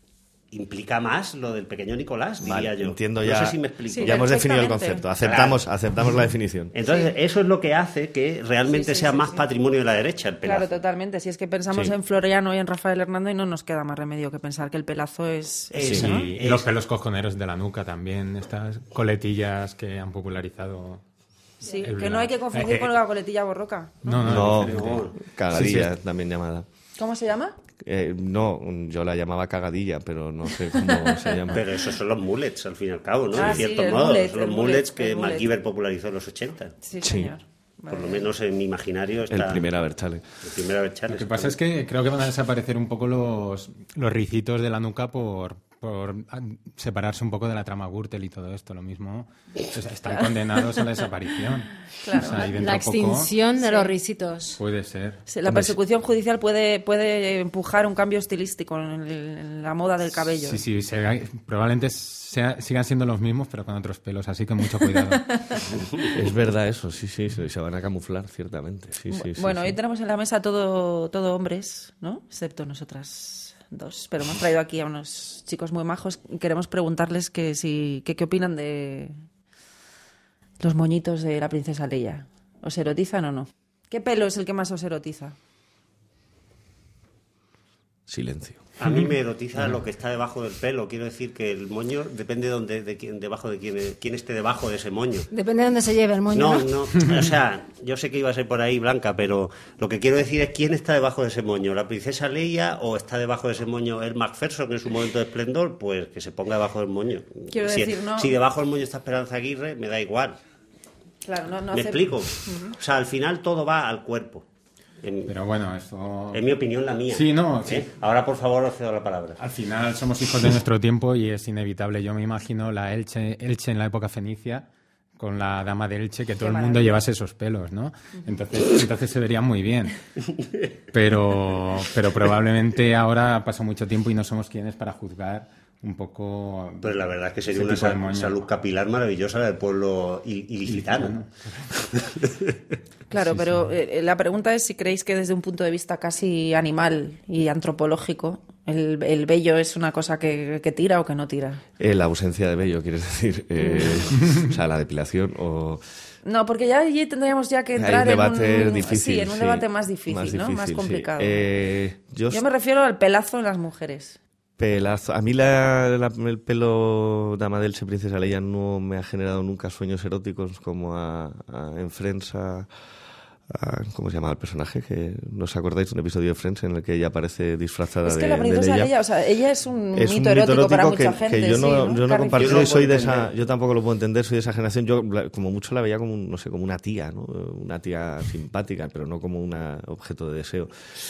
Implica más lo del pequeño Nicolás, diría Vale, yo. entiendo No ya. sé si me explico. ya hemos definido el concepto. Aceptamos, aceptamos la definición. Entonces, eso es lo que hace que realmente Sí, sí, sea sí, más sí. patrimonio de la derecha, el pelazo. Claro, totalmente. Si es que pensamos Sí. en Floriano y en Rafael Hernández, no nos queda más remedio que pensar que el pelazo es, es Sí, ese, ¿no? y los pelos cojoneros de la nuca también, estas coletillas que han popularizado. Sí, el- que no hay que confundir eh, eh, con la coletilla borroca. No, no, No, es diferente. cagadilla Sí, sí. también llamada. ¿Cómo se llama? Eh, no, yo la llamaba cagadilla, pero no sé cómo se llama. Pero esos son los mullets, al fin y al cabo, ¿no? Ah, en sí, cierto el modo. mullet, son los el mullets mullet, que el mullet. MacGyver popularizó en los ochenta. Sí, señor. Por lo menos en mi imaginario está... El primer Aberchale. El primer Aberchale. Lo que pasa es que creo que van a desaparecer un poco los, los ricitos de la nuca por, por ah, separarse un poco de la trama Gürtel y todo esto. Lo mismo, o sea, están condenados a la desaparición. Claro, O sea, y dentro la a poco- extinción de Sí. los risitos. Puede ser. Sí, la persecución judicial puede, puede empujar un cambio estilístico en, el- en la moda del cabello. Sí, sí, se- probablemente sea- sigan siendo los mismos, pero con otros pelos, así que mucho cuidado. Es verdad eso, sí, sí, se se van a camuflar, ciertamente. Sí, sí, sí, bueno, sí. hoy tenemos en la mesa todo, todo hombres, ¿no? Excepto nosotras dos. Pero hemos traído aquí a unos chicos muy majos y queremos preguntarles que si, que, qué opinan de los moñitos de la princesa Leia. ¿Os erotizan o no? ¿Qué pelo es el que más os erotiza? Silencio. A mí me erotiza lo que está debajo del pelo. Quiero decir que el moño depende de, donde, de quién, debajo de quién, quién esté debajo de ese moño. Depende de dónde se lleve el moño. No, no, no. O sea, yo sé que iba a ser por ahí Blanca, pero lo que quiero decir es quién está debajo de ese moño. ¿La princesa Leia o está debajo de ese moño el Macpherson en su momento de esplendor? Pues que se ponga debajo del moño. Quiero si, decir, no. Si debajo del moño está Esperanza Aguirre, me da igual. Claro, no, no ¿Me hace... explico? Uh-huh. O sea, al final todo va al cuerpo. En, Pero bueno, eso... En mi opinión, la mía. Sí, no, sí. ¿Eh? Ahora, por favor, os cedo la palabra. Al final somos hijos de nuestro tiempo y es inevitable. Yo me imagino la Elche, Elche en la época fenicia con la dama de Elche, que todo Qué el mundo llevase esos pelos, ¿no? Entonces, entonces se vería muy bien. Pero, pero probablemente ahora ha pasado mucho tiempo y no somos quienes para juzgar un poco... Pues la verdad es que sería ese una tipo de sal- moño. salud capilar maravillosa del pueblo il- ilicitano. Claro, pero eh, la pregunta es si creéis que desde un punto de vista casi animal y antropológico el, el vello es una cosa que, que tira o que no tira. Eh, la ausencia de vello, quieres decir. Eh, o sea, la depilación o... No, porque ya allí tendríamos ya que Hay un entrar debate en un, difícil, sí, en un sí. debate más difícil, Más ¿no? difícil, Más sí. complicado. Eh, yo Yo me refiero al pelazo en las mujeres. Pelazo. A mí la, la- el pelo Dama de Elche, Princesa Leia, no me ha generado nunca sueños eróticos como a, a- en Friends, a, a- ¿cómo se llama el personaje? Que ¿no os acordáis de un episodio de Friends en el que ella aparece disfrazada Es que de, la de princesa Leia? Leia, o sea, ella es un Es mito un erótico para que, mucha gente. que yo no, sí, yo no Carrie comparto, Fisher. y soy de Yo no lo puedo esa, yo tampoco lo puedo entender, soy de esa generación. Yo la- como mucho la veía como un- no sé, como una tía, ¿no? Una tía simpática, pero no como un objeto de deseo.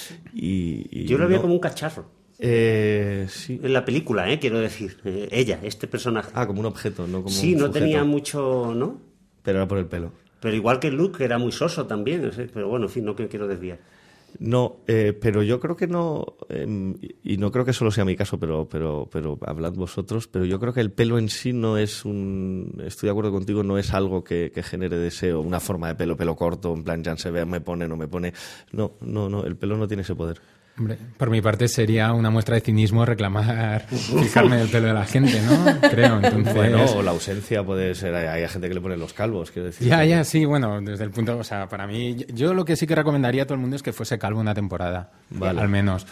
Y, y Yo lo veía no- como un cacharro. Eh, sí. En la película, ¿eh? Quiero decir. Eh, ella, este personaje. Ah, como un objeto, no como Sí, un no sujeto. tenía mucho, ¿no? Pero era por el pelo. Pero igual que Luke, que era muy soso también. No sé, pero bueno, en fin, no que- quiero desviar. No, eh, pero yo creo que no, eh, y no creo que solo sea mi caso, pero, pero, pero hablad vosotros, pero yo creo que el pelo en sí no es un, estoy de acuerdo contigo, no es algo que, que genere deseo, una forma de pelo, pelo corto, en plan ya se ve, me pone, no me pone. No, no, no, el pelo no tiene ese poder. Hombre, por mi parte sería una muestra de cinismo reclamar fijarme el pelo de la gente, ¿no? Creo, entonces... Bueno, o la ausencia puede ser, hay, hay gente que le pone los calvos, quiero decir. Ya, ya, sí, bueno, desde el punto, o sea, para mí, yo- yo lo que sí que recomendaría a todo el mundo es que fuese calvo una temporada, Vale. al menos,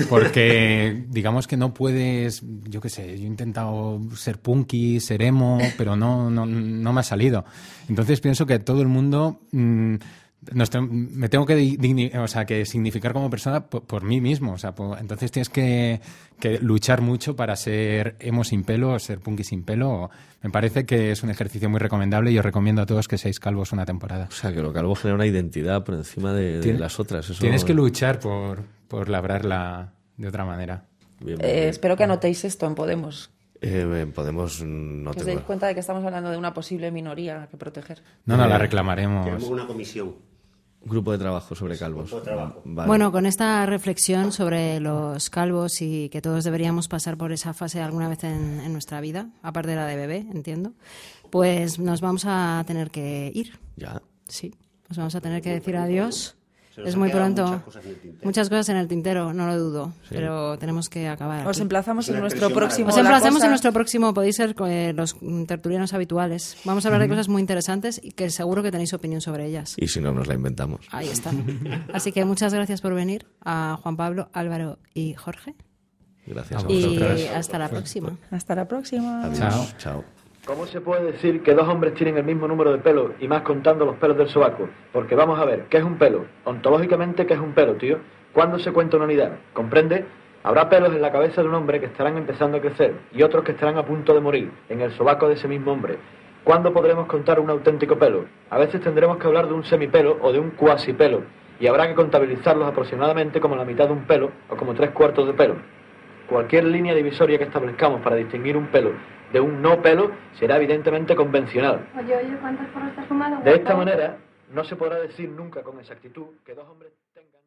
porque digamos que no puedes, yo qué sé, yo he intentado ser punky, ser emo, pero no, no, no me ha salido. Entonces pienso que todo el mundo... mmm, nos te- me tengo que, digni- o sea, que significar como persona por, por mí mismo. O sea, por- entonces tienes que, que luchar mucho para ser emo sin pelo, ser punky sin pelo. Me parece que es un ejercicio muy recomendable y os recomiendo a todos que seáis calvos una temporada. O sea, que lo calvo genera una identidad por encima de, de Tien- las otras. Eso... Tienes que luchar por, por labrarla de otra manera. Bien, bien, Eh, bien. espero que anotéis esto en Podemos. Eh, Podemos, no Que os tengo... deis cuenta de que estamos hablando de una posible minoría que proteger. No, no, la Eh, reclamaremos. Queremos una comisión. Grupo de trabajo sobre calvos. Grupo de trabajo. Vale. Bueno, con esta reflexión sobre los calvos y que todos deberíamos pasar por esa fase alguna vez en, en nuestra vida, aparte de la de bebé, entiendo, pues nos vamos a tener que ir. Ya. Sí, nos vamos a tener que decir adiós. Se nos Es han muy quedado pronto. muchas cosas en el tintero. Muchas cosas en el tintero, no lo dudo, Sí. pero tenemos que acabar. Os aquí. emplazamos Es en una nuestro expresión próximo. Os La emplazamos Cosa. en nuestro próximo, podéis ser eh, los mm, tertulianos habituales. Vamos a hablar de cosas muy interesantes y que seguro que tenéis opinión sobre ellas. Y si no, nos la inventamos. Ahí está. Así que muchas gracias por venir a Juan Pablo, Álvaro y Jorge. Gracias a A Y vosotras. hasta la próxima. Hasta la próxima. Adiós. Chao. Chao. ¿Cómo se puede decir que dos hombres tienen el mismo número de pelos y más contando los pelos del sobaco? Porque vamos a ver, ¿qué es un pelo? Ontológicamente, ¿qué es un pelo, tío? ¿Cuándo se cuenta una unidad? ¿Comprende? Habrá pelos en la cabeza de un hombre que estarán empezando a crecer y otros que estarán a punto de morir en el sobaco de ese mismo hombre. ¿Cuándo podremos contar un auténtico pelo? A veces tendremos que hablar de un semipelo o de un cuasipelo y habrá que contabilizarlos aproximadamente como la mitad de un pelo o como tres cuartos de pelo. Cualquier línea divisoria que establezcamos para distinguir un pelo de un no pelo será evidentemente convencional. Oye, oye, ¿cuántos porros te has fumado? De esta manera, no se podrá decir nunca con exactitud que dos hombres tengan...